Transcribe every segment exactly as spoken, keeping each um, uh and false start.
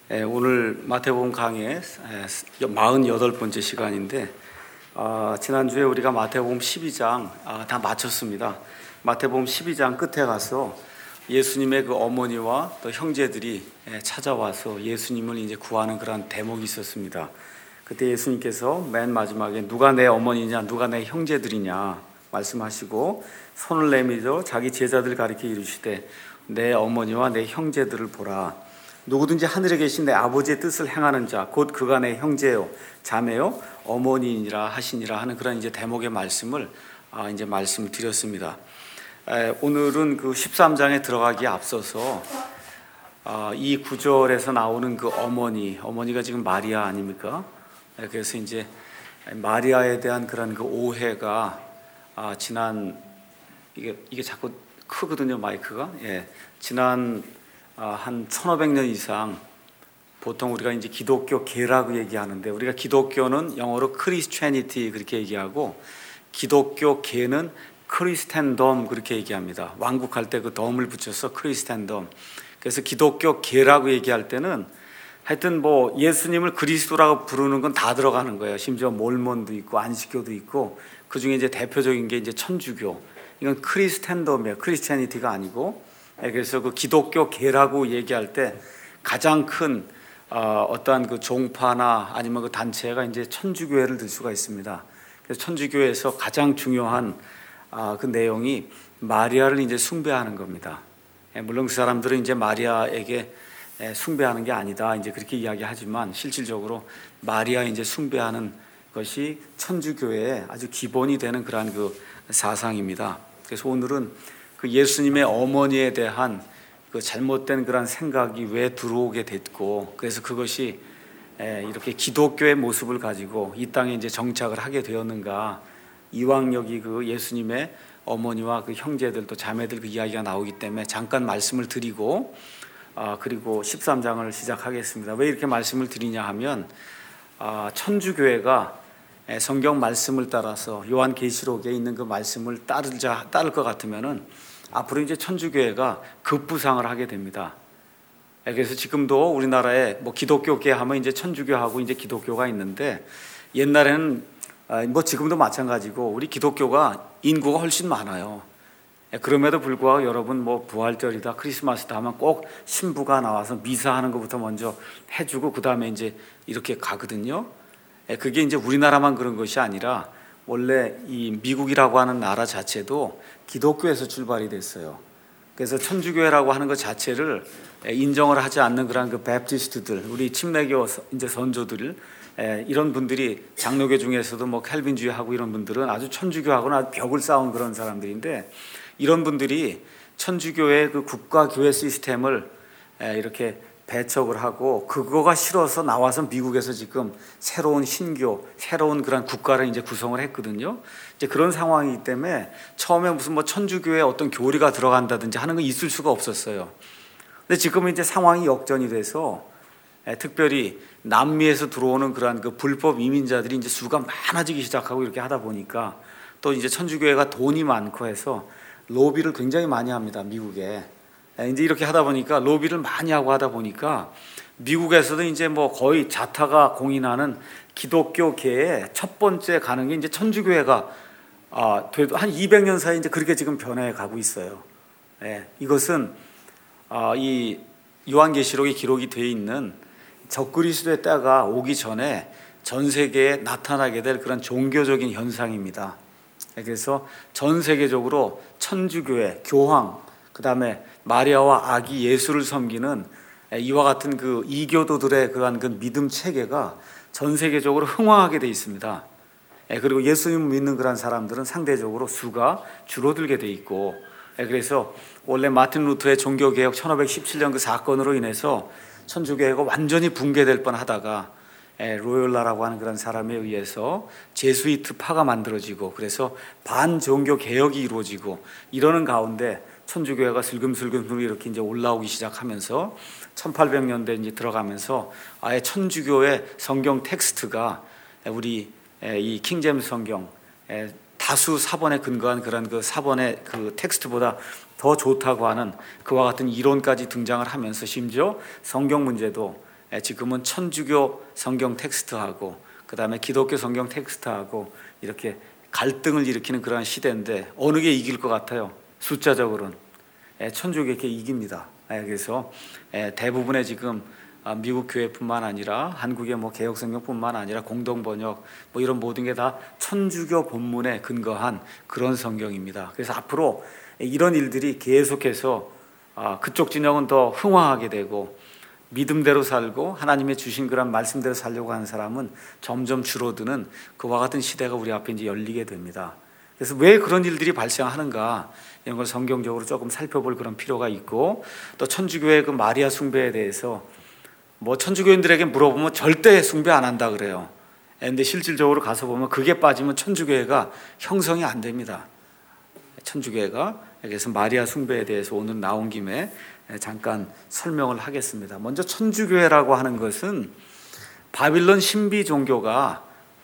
예, 오늘 마태복음 강의 사십팔 번째 시간인데 어, 지난주에 우리가 마태복음 십이 장 아, 다 마쳤습니다. 마태복음 십이 장 끝에 가서 예수님의 그 어머니와 또 형제들이 예, 찾아와서 예수님을 이제 구하는 그런 대목이 있었습니다. 그때 예수님께서 맨 마지막에 누가 내 어머니냐 누가 내 형제들이냐 말씀하시고 손을 내밀어 자기 제자들 가리켜 이르시되 내 어머니와 내 형제들을 보라. 누구든지 하늘에 계신 내 아버지의 뜻을 행하는 자 곧 그가 내 형제요 자매요 어머니니라 하시니라 하는 그런 이제 대목의 말씀을 아, 이제 말씀을 드렸습니다. 에, 오늘은 그 십삼 장에 들어가기에 앞서서 아, 이 구절에서 나오는 그 어머니 어머니가 지금 마리아 아닙니까? 에, 그래서 이제 마리아에 대한 그런 그 오해가 아, 지난 이게 이게 자꾸 크거든요 마이크가. 예, 지난 한 천오백 년 이상 보통 우리가 이제 기독교계라고 얘기하는데 우리가 기독교는 영어로 크리스티애니티 그렇게 얘기하고 기독교계는 크리스텐덤 그렇게 얘기합니다. 왕국할 때 그 덤을 붙여서 크리스텐덤. 그래서 기독교계라고 얘기할 때는 하여튼 뭐 예수님을 그리스도라고 부르는 건 다 들어가는 거예요. 심지어 몰몬도 있고 안식교도 있고 그 중에 이제 대표적인 게 이제 천주교. 이건 크리스텐덤이에요. 크리스티애니티가 아니고. 그래서 그 기독교계라고 얘기할 때 가장 큰 어, 어떠한 그 종파나 아니면 그 단체가 이제 천주교회를 들 수가 있습니다. 그래서 천주교회에서 가장 중요한 어, 그 내용이 마리아를 이제 숭배하는 겁니다. 물론 그 사람들은 이제 마리아에게 숭배하는 게 아니다 이제 그렇게 이야기하지만 실질적으로 마리아 이제 숭배하는 것이 천주교회의 아주 기본이 되는 그러한 그 사상입니다. 그래서 오늘은 그 예수님의 어머니에 대한 그 잘못된 그런 생각이 왜 들어오게 됐고 그래서 그것이 이렇게 기독교의 모습을 가지고 이 땅에 이제 정착을 하게 되었는가 이왕 여기 그 예수님의 어머니와 그 형제들 또 자매들 그 이야기가 나오기 때문에 잠깐 말씀을 드리고 아 그리고 십삼 장을 시작하겠습니다. 왜 이렇게 말씀을 드리냐 하면 아 천주교회가 성경 말씀을 따라서 요한계시록에 있는 그 말씀을 따르자 따를 것 같으면은 앞으로 이제 천주교회가 급부상을 하게 됩니다. 그래서 지금도 우리나라에 뭐 기독교계 하면 이제 천주교하고 이제 기독교가 있는데 옛날에는 뭐 지금도 마찬가지고 우리 기독교가 인구가 훨씬 많아요. 그럼에도 불구하고 여러분 뭐 부활절이다 크리스마스다 하면 꼭 신부가 나와서 미사하는 것부터 먼저 해주고 그 다음에 이제 이렇게 가거든요. 그게 이제 우리나라만 그런 것이 아니라 원래 이 미국이라고 하는 나라 자체도 기독교에서 출발이 됐어요. 그래서 천주교회라고 하는 것 자체를 인정을 하지 않는 그런 그 베프티스트들, 우리 침례교 이제 선조들 이런 분들이 장로교 중에서도 뭐 캘빈주의하고 이런 분들은 아주 천주교하고는 아주 벽을 쌓은 그런 사람들인데 이런 분들이 천주교의 그 국가 교회 시스템을 이렇게 배척을 하고 그거가 싫어서 나와서 미국에서 지금 새로운 신교, 새로운 그런 국가를 이제 구성을 했거든요. 이제 그런 상황이기 때문에 처음에 무슨 뭐 천주교에 어떤 교리가 들어간다든지 하는 건 있을 수가 없었어요. 근데 지금은 이제 상황이 역전이 돼서 특별히 남미에서 들어오는 그런 그 불법 이민자들이 이제 수가 많아지기 시작하고 이렇게 하다 보니까 또 이제 천주교회가 돈이 많고 해서 로비를 굉장히 많이 합니다, 미국에. 이제 이렇게 하다 보니까 로비를 많이 하고 하다 보니까 미국에서도 이제 뭐 거의 자타가 공인하는 기독교계의 첫 번째 가는 게 이제 천주교회가 아, 한 이백 년 사이 이제 그렇게 지금 변해 가고 있어요. 예, 이것은 아, 이 요한계시록에 기록이 되어 있는 적그리스도의 때가 오기 전에 전 세계에 나타나게 될 그런 종교적인 현상입니다. 그래서 전 세계적으로 천주교회, 교황, 그 다음에 마리아와 아기 예수를 섬기는 이와 같은 그 이교도들의 그러한 그 믿음 체계가 전 세계적으로 흥황하게 돼 있습니다. 그리고 예수님을 믿는 그런 사람들은 상대적으로 수가 줄어들게 돼 있고 그래서 원래 마틴 루터의 종교개혁 천오백십칠 년 그 사건으로 인해서 천주교회가 완전히 붕괴될 뻔하다가 로열라라고 하는 그런 사람에 의해서 제수이트 파가 만들어지고 그래서 반종교 개혁이 이루어지고 이러는 가운데 천주교회가 슬금슬금 이렇게 이제 올라오기 시작하면서 천팔백 년대 이제 들어가면서 아예 천주교의 성경 텍스트가 우리 이 킹제임스 성경 다수 사본에 근거한 그런 그 사본의 그 텍스트보다 더 좋다고 하는 그와 같은 이론까지 등장을 하면서 심지어 성경 문제도 지금은 천주교 성경 텍스트하고 그 다음에 기독교 성경 텍스트하고 이렇게 갈등을 일으키는 그러한 시대인데 어느 게 이길 것 같아요? 숫자적으로는 천주교가 이깁니다. 그래서 대부분의 지금 미국 교회뿐만 아니라 한국의 뭐 개혁 성경뿐만 아니라 공동 번역 뭐 이런 모든 게 다 천주교 본문에 근거한 그런 성경입니다. 그래서 앞으로 이런 일들이 계속해서 그쪽 진영은 더 흥황하게 되고 믿음대로 살고 하나님의 주신 그런 말씀대로 살려고 하는 사람은 점점 줄어드는 그와 같은 시대가 우리 앞에 이제 열리게 됩니다. 그래서 왜 그런 일들이 발생하는가 이런 걸 성경적으로 조금 살펴볼 그런 필요가 있고 또 천주교의 그 마리아 숭배에 대해서 뭐 천주교인들에게 물어보면 절대 숭배 안 한다 그래요. 그런데 실질적으로 가서 보면 그게 빠지면 천주교회가 형성이 안 됩니다. 천주교회가 그래서 마리아 숭배에 대해서 오늘 나온 김에 잠깐 설명을 하겠습니다. 먼저 천주교회라고 하는 것은 바빌론 신비 종교가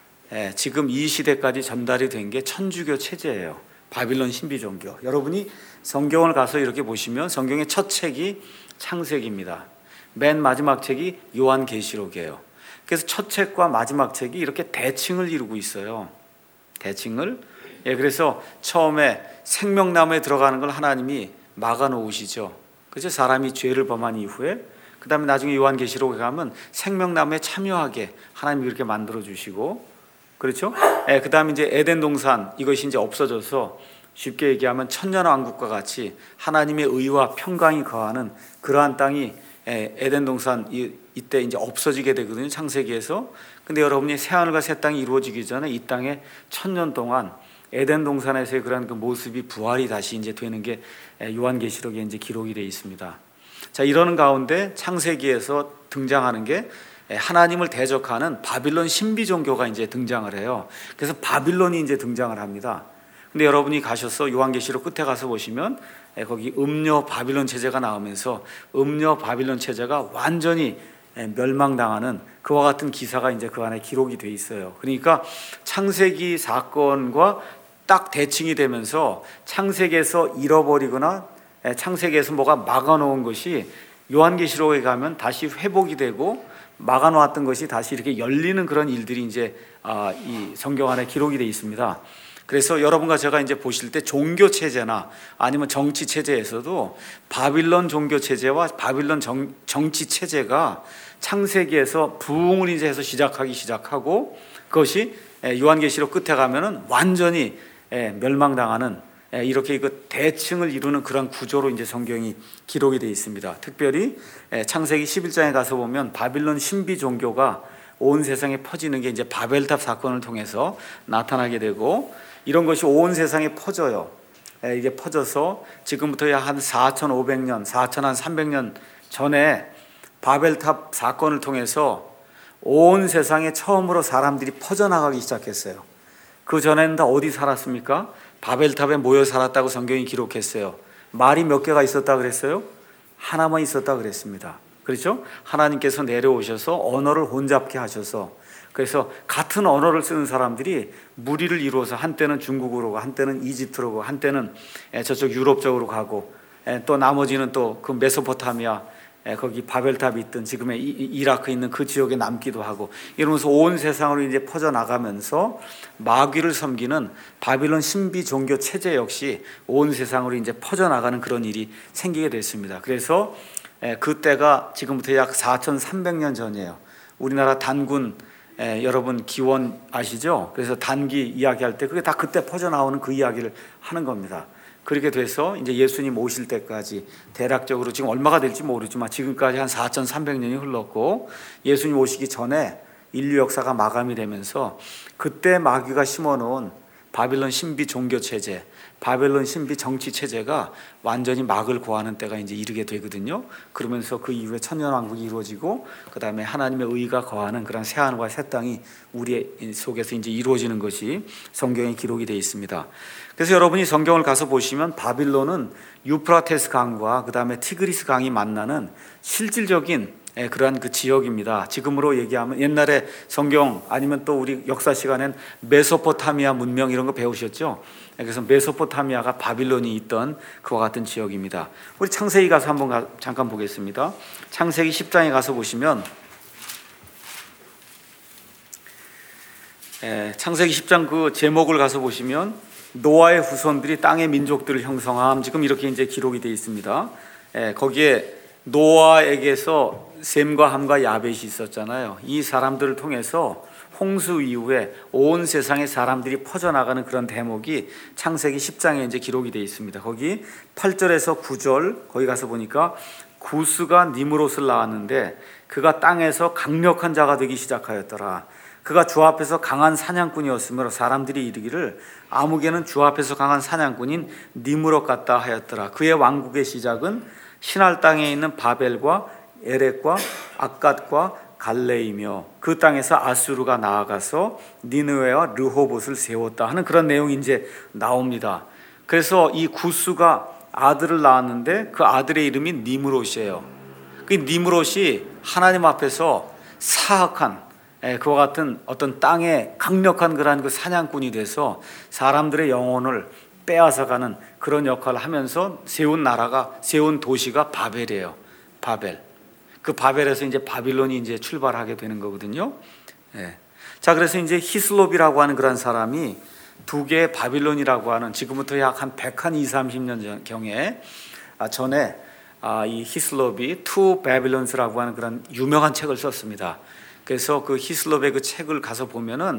지금 이 시대까지 전달이 된 게 천주교 체제예요. 바빌론 신비 종교. 여러분이 성경을 가서 이렇게 보시면 성경의 첫 책이 창세기입니다. 맨 마지막 책이 요한계시록이에요. 그래서 첫 책과 마지막 책이 이렇게 대칭을 이루고 있어요. 대칭을. 예, 그래서 처음에 생명나무에 들어가는 걸 하나님이 막아 놓으시죠. 그래서 사람이 죄를 범한 이후에 그 다음에 나중에 요한계시록에 가면 생명나무에 참여하게 하나님이 그렇게 만들어 주시고 그렇죠? 예, 그 다음에 이제 에덴 동산 이것이 이제 없어져서 쉽게 얘기하면 천년왕국과 같이 하나님의 의와 평강이 거하는 그러한 땅이 에덴 동산 이, 이때 이제 없어지게 되거든요. 창세기에서. 근데 여러분이 새하늘과 새 땅이 이루어지기 전에 이 땅에 천년 동안 에덴 동산에서의 그런 그 모습이 부활이 다시 이제 되는 게 요한계시록에 이제 기록이 되어 있습니다. 자, 이러는 가운데 창세기에서 등장하는 게 하나님을 대적하는 바빌론 신비 종교가 이제 등장을 해요. 그래서 바빌론이 이제 등장을 합니다. 근데 여러분이 가셔서 요한계시록 끝에 가서 보시면 거기 음녀 바빌론 체제가 나오면서 음녀 바빌론 체제가 완전히 멸망당하는 그와 같은 기사가 이제 그 안에 기록이 돼 있어요. 그러니까 창세기 사건과 딱 대칭이 되면서 창세기에서 잃어버리거나 창세기에서 뭐가 막아놓은 것이 요한계시록에 가면 다시 회복이 되고 막아놓았던 것이 다시 이렇게 열리는 그런 일들이 이제 이 성경 안에 기록이 돼 있습니다. 그래서 여러분과 제가 이제 보실 때 종교 체제나 아니면 정치 체제에서도 바빌론 종교 체제와 바빌론 정, 정치 체제가 창세기에서 부흥을 이제 해서 시작하기 시작하고 그것이 요한계시록 끝에 가면은 완전히 멸망당하는 이렇게 그 대칭을 이루는 그런 구조로 이제 성경이 기록이 되어 있습니다. 특별히 창세기 십일 장에 가서 보면 바빌론 신비 종교가 온 세상에 퍼지는 게 이제 바벨탑 사건을 통해서 나타나게 되고 이런 것이 온 세상에 퍼져요. 이게 퍼져서 지금부터 한 사천오백 년, 사천삼백 년 전에 바벨탑 사건을 통해서 온 세상에 처음으로 사람들이 퍼져나가기 시작했어요. 그 전에는 다 어디 살았습니까? 바벨탑에 모여 살았다고 성경이 기록했어요. 말이 몇 개가 있었다 그랬어요? 하나만 있었다 그랬습니다. 그렇죠? 하나님께서 내려오셔서 언어를 혼잡케 하셔서 그래서 같은 언어를 쓰는 사람들이 무리를 이루어서 한때는 중국으로 가고 한때는 이집트로 가고 한때는 저쪽 유럽 쪽으로 가고 또 나머지는 또 그 메소포타미아 거기 바벨탑이 있던 지금의 이라크에 있는 그 지역에 남기도 하고 이러면서 온 세상으로 이제 퍼져나가면서 마귀를 섬기는 바빌론 신비 종교 체제 역시 온 세상으로 이제 퍼져나가는 그런 일이 생기게 됐습니다. 그래서 그때가 지금부터 약 사천삼백 년 전이에요. 우리나라 단군 예, 여러분 기원 아시죠? 그래서 단기 이야기할 때 그게 다 그때 퍼져나오는 그 이야기를 하는 겁니다. 그렇게 돼서 이제 예수님 오실 때까지 대략적으로 지금 얼마가 될지 모르지만 지금까지 한 사천삼백 년이 흘렀고 예수님 오시기 전에 인류 역사가 마감이 되면서 그때 마귀가 심어놓은 바빌론 신비 종교 체제, 바벨론 신비 정치 체제가 완전히 막을 고하는 때가 이제 이르게 되거든요. 그러면서 그 이후에 천년왕국이 이루어지고 그 다음에 하나님의 의가 거하는 그런 새하늘과 새 땅이 우리 속에서 이제 이루어지는 것이 성경에 기록이 되어 있습니다. 그래서 여러분이 성경을 가서 보시면 바빌론은 유프라테스 강과 그 다음에 티그리스 강이 만나는 실질적인 그러한 그 지역입니다. 지금으로 얘기하면 옛날에 성경 아니면 또 우리 역사 시간엔 메소포타미아 문명 이런 거 배우셨죠? 그래서 메소포타미아가 바빌론이 있던 그와 같은 지역입니다. 우리 창세기 가서 한번 가, 잠깐 보겠습니다. 창세기 십 장에 가서 보시면 예, 창세기 십 장 그 제목을 가서 보시면 노아의 후손들이 땅의 민족들을 형성함, 지금 이렇게 이제 기록이 되어 있습니다. 예, 거기에 노아에게서 셈과 함과 야벳이 있었잖아요. 이 사람들을 통해서 홍수 이후에 온 세상에 사람들이 퍼져나가는 그런 대목이 창세기 십 장에 이제 기록이 되어 있습니다. 거기 팔 절에서 구 절 거기 가서 보니까 구스가 니므롯을 낳았는데 그가 땅에서 강력한 자가 되기 시작하였더라. 그가 주 앞에서 강한 사냥꾼이었으므로 사람들이 이르기를 아무개는 주 앞에서 강한 사냥꾼인 니므롯 같다 하였더라. 그의 왕국의 시작은 신할 땅에 있는 바벨과 에렉과 악갓과 갈레이며 그 땅에서 아수르가 나아가서 니느웨와 르호봇을 세웠다 하는 그런 내용이 이제 나옵니다. 그래서 이 구스가 아들을 낳았는데 그 아들의 이름이 니므롯이에요. 그 니므롯이 하나님 앞에서 사악한 그와 같은 어떤 땅의 강력한 그러한 그 사냥꾼이 돼서 사람들의 영혼을 빼앗아가는 그런 역할을 하면서 세운 나라가, 세운 도시가 바벨이에요. 바벨. 그 바벨에서 이제 바빌론이 이제 출발하게 되는 거거든요. 예. 자, 그래서 이제 히슬롭이라고 하는 그런 사람이 두 개의 바빌론이라고 하는, 지금부터 약 한 백이삼십 년 경에 전에 이 히슬롭이 투 바빌론스라고 하는 그런 유명한 책을 썼습니다. 그래서 그 히슬롭의 그 책을 가서 보면은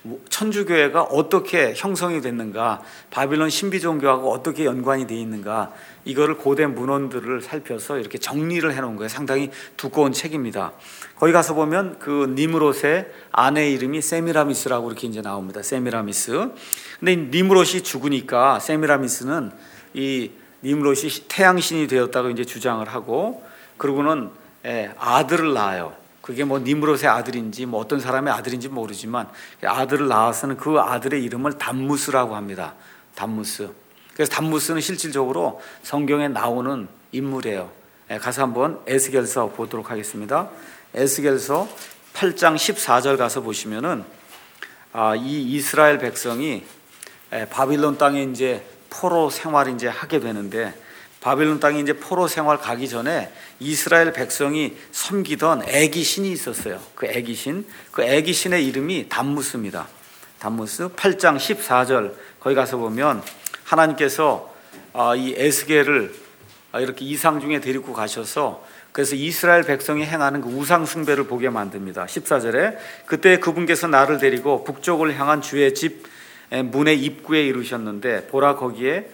천주교회가 어떻게 형성이 됐는가, 바빌론 신비 종교하고 어떻게 연관이 되어 있는가, 이거를 고대 문헌들을 살펴서 이렇게 정리를 해놓은 거예요. 상당히 두꺼운 책입니다. 거기 가서 보면 그 니므롯의 아내 이름이 세미라미스라고 이렇게 이제 나옵니다. 세미라미스. 근데 이 니므롯이 죽으니까 세미라미스는 이 니므롯이 태양신이 되었다고 이제 주장을 하고, 그러고는 아들을 낳아요. 그게 뭐 니므롯의 아들인지 뭐 어떤 사람의 아들인지 모르지만 아들을 낳아서는 그 아들의 이름을 담무스라고 합니다. 담무스. 그래서 담무스는 실질적으로 성경에 나오는 인물이에요. 가서 한번 에스겔서 보도록 하겠습니다. 에스겔서 팔 장 십사 절 가서 보시면은 이 이스라엘 백성이 바빌론 땅에 이제 포로 생활 이제 하게 되는데, 바빌론 땅에 이제 포로 생활 가기 전에 이스라엘 백성이 섬기던 애기 신이 있었어요. 그 애기 신, 그 애기 신의 이름이 담무스입니다. 담무스 팔 장 십사 절 거기 가서 보면 하나님께서 이 에스겔을 이렇게 이상 중에 데리고 가셔서 그래서 이스라엘 백성이 행하는 그 우상 숭배를 보게 만듭니다. 십사 절에 그때 그분께서 나를 데리고 북쪽을 향한 주의 집 문의 입구에 이르셨는데 보라 거기에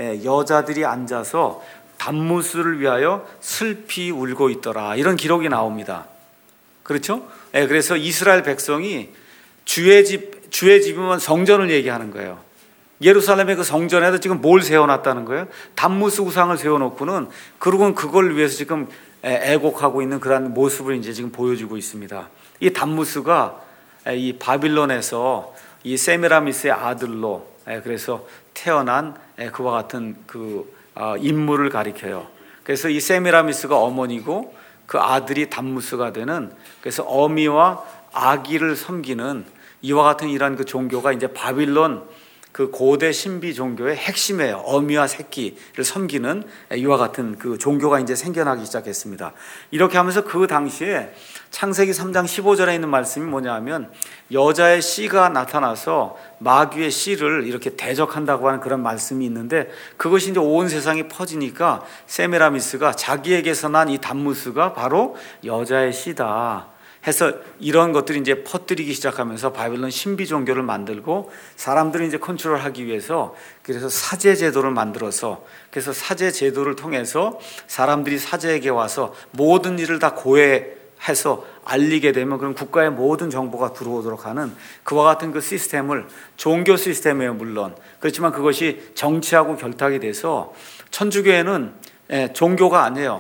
여자들이 앉아서 담무스를 위하여 슬피 울고 있더라. 이런 기록이 나옵니다. 그렇죠? 그래서 이스라엘 백성이 주의 집, 주의 집이면 성전을 얘기하는 거예요. 예루살렘의 그 성전에도 지금 뭘 세워놨다는 거예요? 담무스 우상을 세워놓고는 그러고는 그걸 위해서 지금 애곡하고 있는 그런 모습을 이제 지금 보여주고 있습니다. 이 담무스가 이 바빌론에서 이 세미라미스의 아들로 그래서 태어난 그와 같은 그 인물을 가리켜요. 그래서 이 세미라미스가 어머니고 그 아들이 담무스가 되는, 그래서 어미와 아기를 섬기는 이와 같은 이러한 그 종교가 이제 바빌론 그 고대 신비 종교의 핵심이에요. 어미와 새끼를 섬기는 이와 같은 그 종교가 이제 생겨나기 시작했습니다. 이렇게 하면서 그 당시에 창세기 삼 장 십오 절에 있는 말씀이 뭐냐 하면 여자의 씨가 나타나서 마귀의 씨를 이렇게 대적한다고 하는 그런 말씀이 있는데, 그것이 이제 온 세상에 퍼지니까 세미라미스가 자기에게서 난 이 담무스가 바로 여자의 씨다 해서 이런 것들이 이제 퍼뜨리기 시작하면서 바빌론 신비 종교를 만들고 사람들을 이제 컨트롤하기 위해서 그래서 사제 제도를 만들어서, 그래서 사제 제도를 통해서 사람들이 사제에게 와서 모든 일을 다 고해해서 알리게 되면 그런 국가의 모든 정보가 들어오도록 하는 그와 같은 그 시스템을, 종교 시스템이에요 물론. 그렇지만 그것이 정치하고 결탁이 돼서 천주교회는 종교가 아니에요.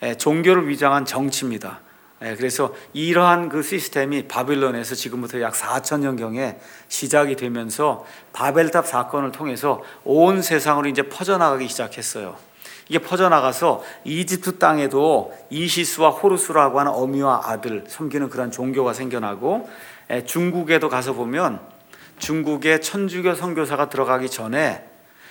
종교를 위장한 정치입니다. 그래서 이러한 그 시스템이 바빌론에서 지금부터 약 사천 년경에 시작이 되면서 바벨탑 사건을 통해서 온 세상으로 이제 퍼져나가기 시작했어요. 이게 퍼져나가서 이집트 땅에도 이시스와 호루스라고 하는 어미와 아들 섬기는 그런 종교가 생겨나고, 중국에도 가서 보면 중국의 천주교 선교사가 들어가기 전에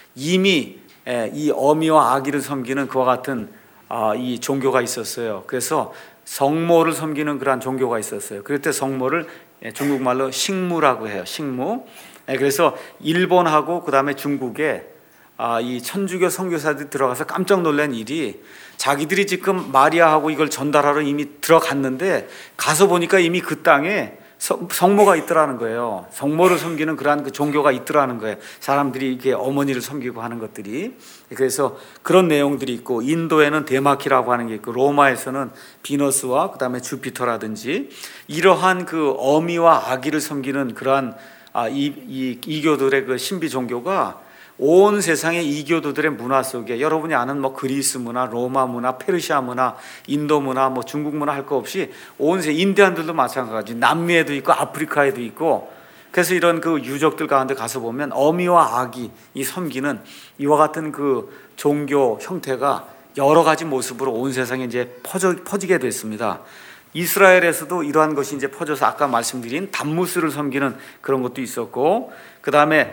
이미 이 어미와 아기를 섬기는 그와 같은 이 종교가 있었어요. 그래서 성모를 섬기는 그러한 종교가 있었어요. 그럴 때 성모를 중국말로 식무라고 해요. 식무. 그래서 일본하고 그 다음에 중국에 이 천주교 선교사들이 들어가서 깜짝 놀란 일이, 자기들이 지금 마리아하고 이걸 전달하러 이미 들어갔는데 가서 보니까 이미 그 땅에 성모가 있더라는 거예요. 성모를 섬기는 그러한 그 종교가 있더라는 거예요. 사람들이 이렇게 어머니를 섬기고 하는 것들이. 그래서 그런 내용들이 있고, 인도에는 데마키라고 하는 게 있고, 로마에서는 비너스와 그 다음에 주피터라든지 이러한 그 어미와 아기를 섬기는 그러한 아, 이, 이 이교들의 그 신비 종교가 온 세상의 이교도들의 문화 속에, 여러분이 아는 뭐 그리스 문화, 로마 문화, 페르시아 문화, 인도 문화, 뭐 중국 문화 할 거 없이 온 세계, 인디안들도 마찬가지, 남미에도 있고 아프리카에도 있고. 그래서 이런 그 유적들 가운데 가서 보면 어미와 아기 이 섬기는 이와 같은 그 종교 형태가 여러 가지 모습으로 온 세상에 이제 퍼져, 퍼지게 됐습니다. 이스라엘에서도 이러한 것이 이제 퍼져서 아까 말씀드린 담무스를 섬기는 그런 것도 있었고, 그 다음에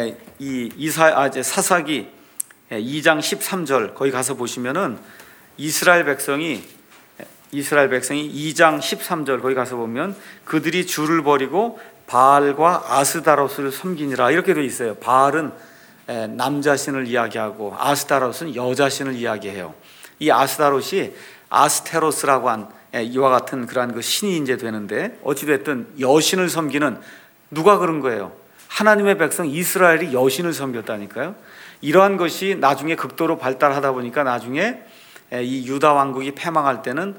이 이사 아, 이제 사사기 이 장 십삼 절 거기 가서 보시면은 이스라엘 백성이 이스라엘 백성이 이 장 십삼 절 거기 가서 보면 그들이 주를 버리고 바알과 아스다로스를 섬기니라 이렇게 되어 있어요. 바알은 남자신을 이야기하고 아스다로스는 여자신을 이야기해요. 이 아스다롯이 아스테로스라고 한 이와 같은 그러한 그 신이 이제 되는데, 어찌됐든 여신을 섬기는, 누가 그런 거예요? 하나님의 백성 이스라엘이 여신을 섬겼다니까요. 이러한 것이 나중에 극도로 발달하다 보니까 나중에 이 유다 왕국이 패망할 때는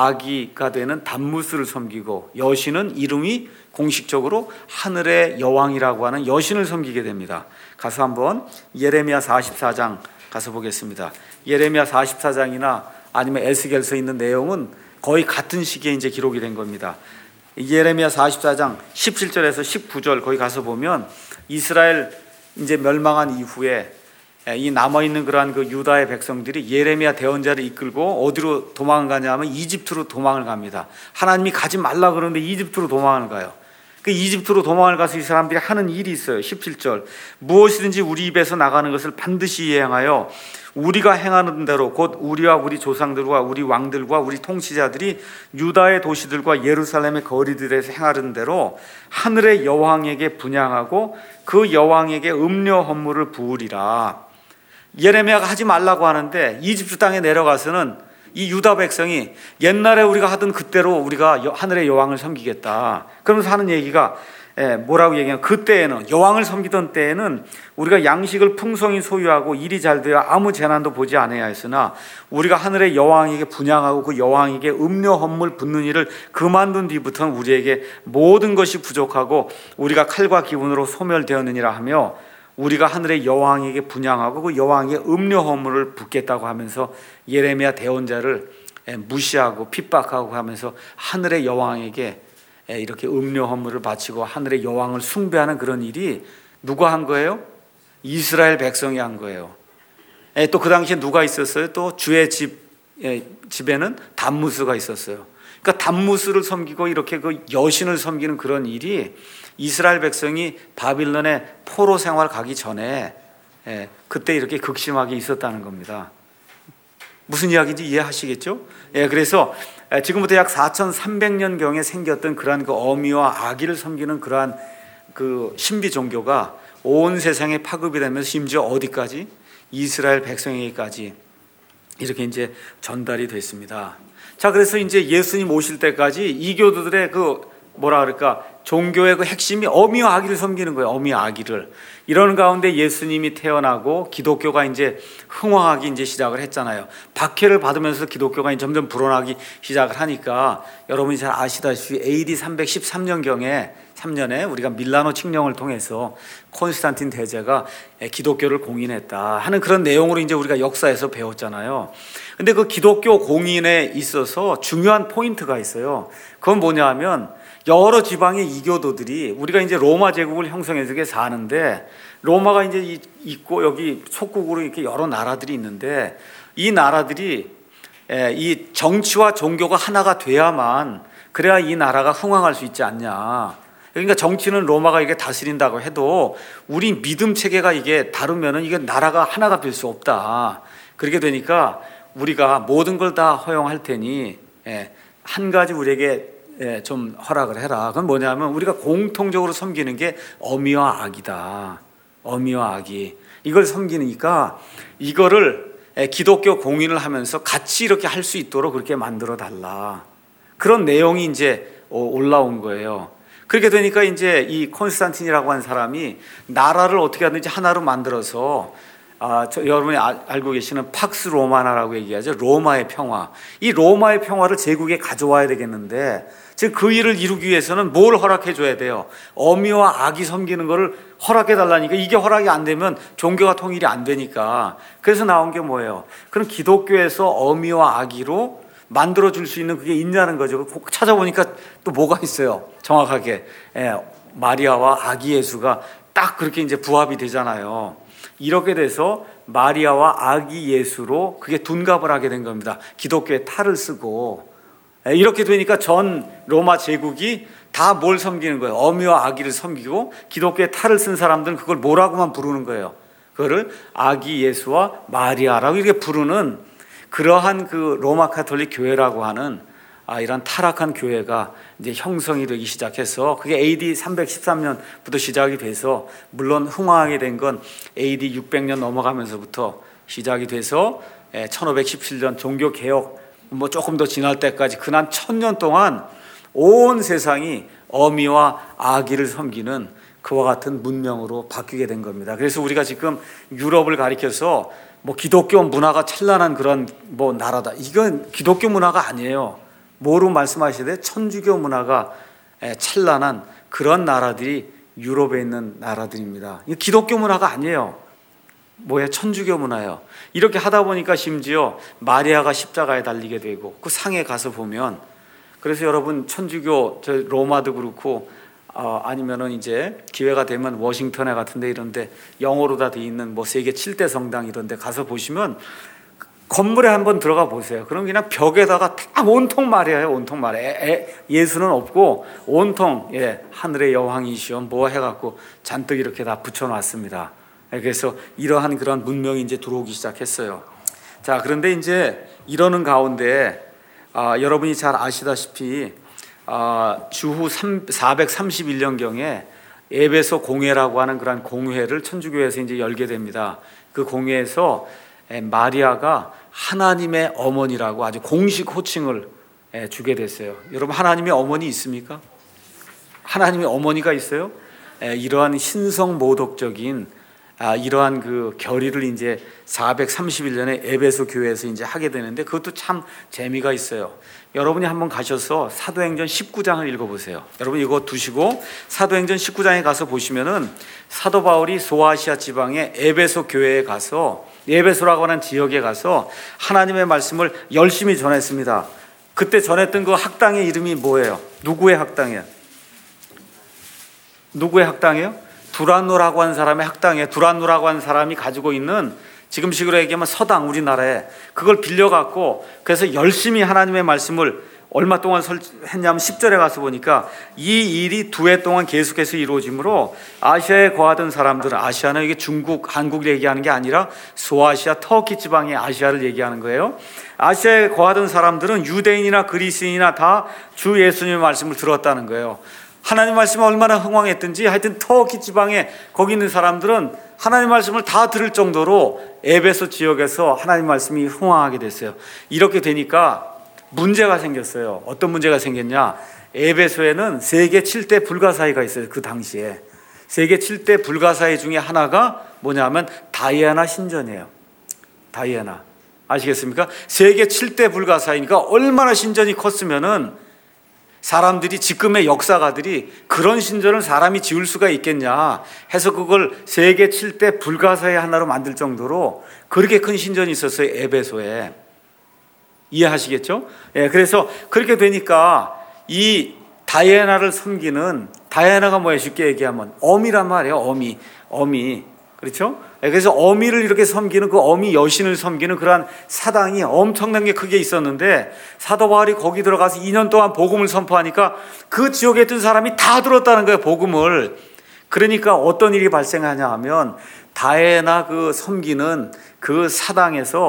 아기가 되는 담무스를 섬기고, 여신은 이름이 공식적으로 하늘의 여왕이라고 하는 여신을 섬기게 됩니다. 가서 한번 예레미야 사십사 장 가서 보겠습니다. 예레미야 사십사 장이나 아니면 에스겔서에 있는 내용은 거의 같은 시기에 이제 기록이 된 겁니다. 예레미야 사십사 장 십칠 절에서 십구 절 거기 가서 보면 이스라엘 이제 멸망한 이후에 이 남아 있는 그러한 그 유다의 백성들이 예레미야 대언자를 이끌고 어디로 도망을 가냐면 이집트로 도망을 갑니다. 하나님이 가지 말라 그러는데 이집트로 도망을 가요. 그 이집트로 도망을 가서 이 사람들이 하는 일이 있어요. 십칠 절 무엇이든지 우리 입에서 나가는 것을 반드시 이행하여 우리가 행하는 대로 곧 우리와 우리 조상들과 우리 왕들과 우리 통치자들이 유다의 도시들과 예루살렘의 거리들에서 행하는 대로 하늘의 여왕에게 분향하고 그 여왕에게 음료 헌물을 부으리라. 예레미야가 하지 말라고 하는데 이집트 땅에 내려가서는 이 유다 백성이 옛날에 우리가 하던 그때로 우리가 하늘의 여왕을 섬기겠다. 그러면서 하는 얘기가 뭐라고 얘기하면, 그때에는, 여왕을 섬기던 때에는 우리가 양식을 풍성히 소유하고 일이 잘 되어 아무 재난도 보지 않아야 했으나 우리가 하늘의 여왕에게 분향하고 그 여왕에게 음료 헌물 붓는 일을 그만둔 뒤부터는 우리에게 모든 것이 부족하고 우리가 칼과 기운으로 소멸되었느니라 하며 우리가 하늘의 여왕에게 분향하고 그 여왕에게 음료 헌물을 붓겠다고 하면서 예레미야 대언자를 무시하고 핍박하고 하면서 하늘의 여왕에게 이렇게 음료 헌물을 바치고 하늘의 여왕을 숭배하는 그런 일이 누가 한 거예요? 이스라엘 백성이 한 거예요. 또 그 당시에 누가 있었어요? 또 주의 집, 집에는 담무스가 있었어요. 그러니까 담무스를 섬기고 이렇게 그 여신을 섬기는 그런 일이 이스라엘 백성이 바빌론의 포로 생활 가기 전에 그때 이렇게 극심하게 있었다는 겁니다. 무슨 이야기인지 이해하시겠죠? 예, 그래서 지금부터 약 사천삼백 년경에 생겼던 그러한 그 어미와 아기를 섬기는 그러한 그 신비 종교가 온 세상에 파급이 되면서 심지어 어디까지? 이스라엘 백성에게까지 이렇게 이제 전달이 됐습니다. 자, 그래서 이제 예수님 오실 때까지 이교도들의 그 뭐라 그럴까, 종교의 그 핵심이 어미와 아기를 섬기는 거예요. 어미와 아기를. 이런 가운데 예수님이 태어나고 기독교가 이제 흥황하기 이제 시작을 했잖아요. 박해를 받으면서 기독교가 점점 불어나기 시작을 하니까 여러분이 잘 아시다시피 에이디 삼백십삼 년경에 삼 년에 우리가 밀라노 칙령을 통해서 콘스탄틴 대제가 기독교를 공인했다 하는 그런 내용으로 이제 우리가 역사에서 배웠잖아요. 근데 그 기독교 공인에 있어서 중요한 포인트가 있어요. 그건 뭐냐 하면, 여러 지방의 이교도들이, 우리가 이제 로마 제국을 형성해서 사는데 로마가 이제 있고 여기 속국으로 이렇게 여러 나라들이 있는데 이 나라들이 이 정치와 종교가 하나가 돼야만, 그래야 이 나라가 흥황할 수 있지 않냐. 그러니까 정치는 로마가 이게 다스린다고 해도 우리 믿음 체계가 이게 다르면은 이게 나라가 하나가 될 수 없다. 그렇게 되니까 우리가 모든 걸 다 허용할 테니 한 가지 우리에게 좀 허락을 해라. 그건 뭐냐면 우리가 공통적으로 섬기는 게 어미와 아기다. 어미와 아기. 이걸 섬기니까 이거를 기독교 공인을 하면서 같이 이렇게 할 수 있도록 그렇게 만들어 달라. 그런 내용이 이제 올라온 거예요. 그렇게 되니까 이제 이 콘스탄틴이라고 하는 사람이 나라를 어떻게 하든지 하나로 만들어서 아, 저, 여러분이 아, 알고 계시는 팍스 로마나라고 얘기하죠. 로마의 평화. 이 로마의 평화를 제국에 가져와야 되겠는데 즉 그 일을 이루기 위해서는 뭘 허락해 줘야 돼요? 어미와 아기 섬기는 거를 허락해 달라니까 이게 허락이 안 되면 종교가 통일이 안 되니까 그래서 나온 게 뭐예요? 그럼 기독교에서 어미와 아기로 만들어 줄 수 있는 그게 있냐는 거죠. 찾아보니까 또 뭐가 있어요? 정확하게 예, 마리아와 아기 예수가 딱 그렇게 이제 부합이 되잖아요. 이렇게 돼서 마리아와 아기 예수로 그게 둔갑을 하게 된 겁니다. 기독교의 탈을 쓰고 이렇게 되니까 전 로마 제국이 다 뭘 섬기는 거예요? 어미와 아기를 섬기고 기독교의 탈을 쓴 사람들은 그걸 뭐라고만 부르는 거예요. 그거를 아기 예수와 마리아라고 이렇게 부르는 그러한 그 로마 카톨릭 교회라고 하는 아, 이런 타락한 교회가 이제 형성이 되기 시작해서 그게 에이디 삼백십삼 년부터 시작이 돼서 물론 흥황하게 된 건 에이디 육백 년 넘어가면서부터 시작이 돼서 천오백십칠 년 종교 개혁 뭐 조금 더 지날 때까지 그난 천 년 동안 온 세상이 어미와 아기를 섬기는 그와 같은 문명으로 바뀌게 된 겁니다. 그래서 우리가 지금 유럽을 가리켜서 뭐 기독교 문화가 찬란한 그런 뭐 나라다. 이건 기독교 문화가 아니에요. 뭐로 말씀하시되 천주교 문화가 찬란한 그런 나라들이 유럽에 있는 나라들입니다. 이거 기독교 문화가 아니에요. 뭐야? 천주교 문화예요. 이렇게 하다 보니까 심지어 마리아가 십자가에 달리게 되고 그 상에 가서 보면 그래서 여러분 천주교 저 로마도 그렇고 어, 아니면은 이제 기회가 되면 워싱턴에 같은데 이런데 영어로 다 돼 있는 뭐 세계 칠 대 성당 이런데 가서 보시면 건물에 한번 들어가 보세요. 그럼 그냥 벽에다가 다 온통 마리아예요. 온통 마리아. 에, 에, 예수는 없고 온통 예, 하늘의 여왕이시여 뭐 해갖고 잔뜩 이렇게 다 붙여놨습니다. 그래서 이러한 그런 문명이 이제 들어오기 시작했어요. 자, 그런데 이제 이러는 가운데 아, 여러분이 잘 아시다시피 아, 주후 사백삼십일 년경에 에베소 공회라고 하는 그런 공회를 천주교에서 이제 열게 됩니다. 그 공회에서 마리아가 하나님의 어머니라고 아주 공식 호칭을 주게 됐어요. 여러분 하나님의 어머니 있습니까? 하나님의 어머니가 있어요? 이러한 신성 모독적인 아, 이러한 그 결의를 이제 사백삼십일 년에 에베소 교회에서 이제 하게 되는데 그것도 참 재미가 있어요. 여러분이 한번 가셔서 사도행전 십구 장을 읽어보세요. 여러분 이거 두시고 사도행전 십구 장에 가서 보시면은 사도 바울이 소아시아 지방의 에베소 교회에 가서 에베소라고 하는 지역에 가서 하나님의 말씀을 열심히 전했습니다. 그때 전했던 그 학당의 이름이 뭐예요? 누구의 학당이에요? 누구의 학당이에요? 두란노라고 하는 사람의 학당에 두란노라고 하는 사람이 가지고 있는 지금식으로 얘기하면 서당 우리나라에 그걸 빌려갖고 그래서 열심히 하나님의 말씀을 얼마 동안 했냐면 십 절에 가서 보니까 이 일이 두 해 동안 계속해서 이루어지므로 아시아에 거하던 사람들은 아시아는 이게 중국, 한국을 얘기하는 게 아니라 소아시아, 터키 지방의 아시아를 얘기하는 거예요. 아시아에 거하던 사람들은 유대인이나 그리스인이나 다 주 예수님의 말씀을 들었다는 거예요. 하나님 말씀이 얼마나 흥왕했든지 하여튼 터키 지방에 거기 있는 사람들은 하나님 말씀을 다 들을 정도로 에베소 지역에서 하나님 말씀이 흥왕하게 됐어요. 이렇게 되니까 문제가 생겼어요. 어떤 문제가 생겼냐? 에베소에는 세계 칠 대 불가사의가 있어요. 그 당시에 세계 칠 대 불가사의 중에 하나가 뭐냐면 다이애나 신전이에요. 다이애나 아시겠습니까? 세계 칠 대 불가사의니까 얼마나 신전이 컸으면은 사람들이 지금의 역사가들이 그런 신전을 사람이 지을 수가 있겠냐 해서 그걸 세계 칠 대 불가사의 하나로 만들 정도로 그렇게 큰 신전이 있었어요. 에베소에. 이해하시겠죠? 예, 그래서 그렇게 되니까 이 다이애나를 섬기는 다이애나가 뭐예요? 쉽게 얘기하면 어미란 말이에요. 어미, 어미. 그렇죠? 그래서 어미를 이렇게 섬기는 그 어미 여신을 섬기는 그러한 사당이 엄청난 게 크게 있었는데 사도 바울이 거기 들어가서 이 년 동안 복음을 선포하니까 그 지역에 있던 사람이 다 들었다는 거예요. 복음을. 그러니까 어떤 일이 발생하냐 하면 다이애나 그 섬기는 그 사당에서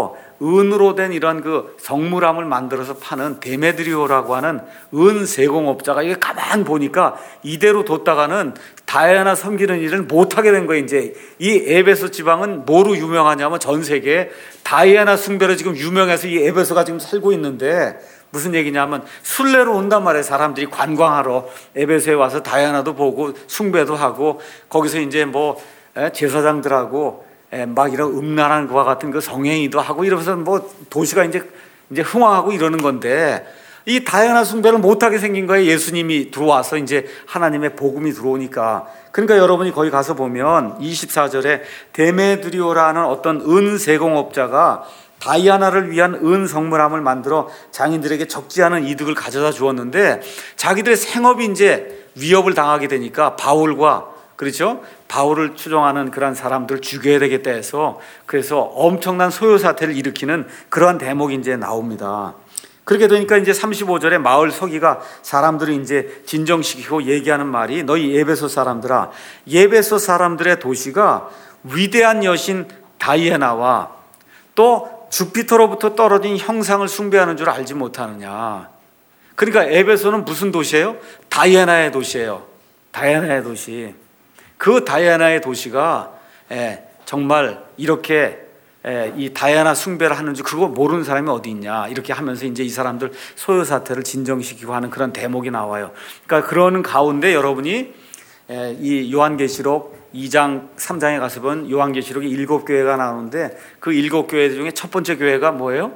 은으로 된 이런 그 성물함을 만들어서 파는 데메드리오라고 하는 은 세공업자가 이게 가만 보니까 이대로 뒀다가는 다이아나 섬기는 일을 못하게 된 거예요. 이제 이 에베소 지방은 뭐로 유명하냐면 전 세계에 다이아나 숭배로 지금 유명해서 이 에베소가 지금 살고 있는데, 무슨 얘기냐면 순례로 온단 말이에요. 사람들이 관광하러 에베소에 와서 다이아나도 보고 숭배도 하고, 거기서 이제 뭐 제사장들하고 막 이런 음란한 것과 같은 그 성행위도 하고 이러면서 뭐 도시가 이제 이제 흥왕하고 이러는 건데, 이 다이아나 숭배를 못하게 생긴 거예요. 예수님이 들어와서 이제 하나님의 복음이 들어오니까. 그러니까 여러분이 거기 가서 보면 이십사 절에 데메드리오라는 어떤 은 세공업자가 다이아나를 위한 은 성물함을 만들어 장인들에게 적지 않은 이득을 가져다 주었는데, 자기들의 생업이 이제 위협을 당하게 되니까 바울과, 그렇죠? 바울을 추종하는 그런 사람들 죽여야 되겠다 해서, 그래서 엄청난 소요 사태를 일으키는 그러한 대목이 이제 나옵니다. 그렇게 되니까 이제 삼십오 절에 마을 서기가 사람들을 이제 진정시키고 얘기하는 말이, 너희 에베소 사람들아, 에베소 사람들의 도시가 위대한 여신 다이애나와 또 주피터로부터 떨어진 형상을 숭배하는 줄 알지 못하느냐. 그러니까 에베소는 무슨 도시예요? 다이애나의 도시예요. 다이애나의 도시. 그 다이애나의 도시가 정말 이렇게 이 다이아나 숭배를 하는 줄 그거 모르는 사람이 어디 있냐, 이렇게 하면서 이제 이 사람들 소요 사태를 진정시키고 하는 그런 대목이 나와요. 그러니까 그러는 가운데 여러분이 이 요한계시록 이 장 삼 장에 가서 본 요한계시록이 일곱 교회가 나오는데, 그 일곱 교회 중에 첫 번째 교회가 뭐예요?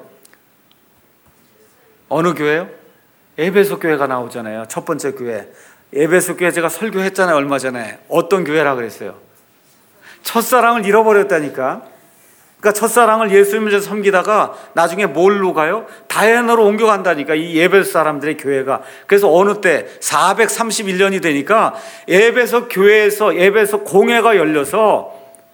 어느 교회요? 에베소 교회가 나오잖아요. 첫 번째 교회. 에베소 교회 제가 설교했잖아요, 얼마 전에. 어떤 교회라 그랬어요? 첫사랑을 잃어버렸다니까. 그러니까 첫사랑을 예수님을 섬기다가 나중에 뭘로 가요? 다이아나로 옮겨간다니까, 이 에베소 사람들의 교회가. 그래서 어느 때 사백삼십일 년이 되니까 에베소 교회에서 에베소 공회가 열려서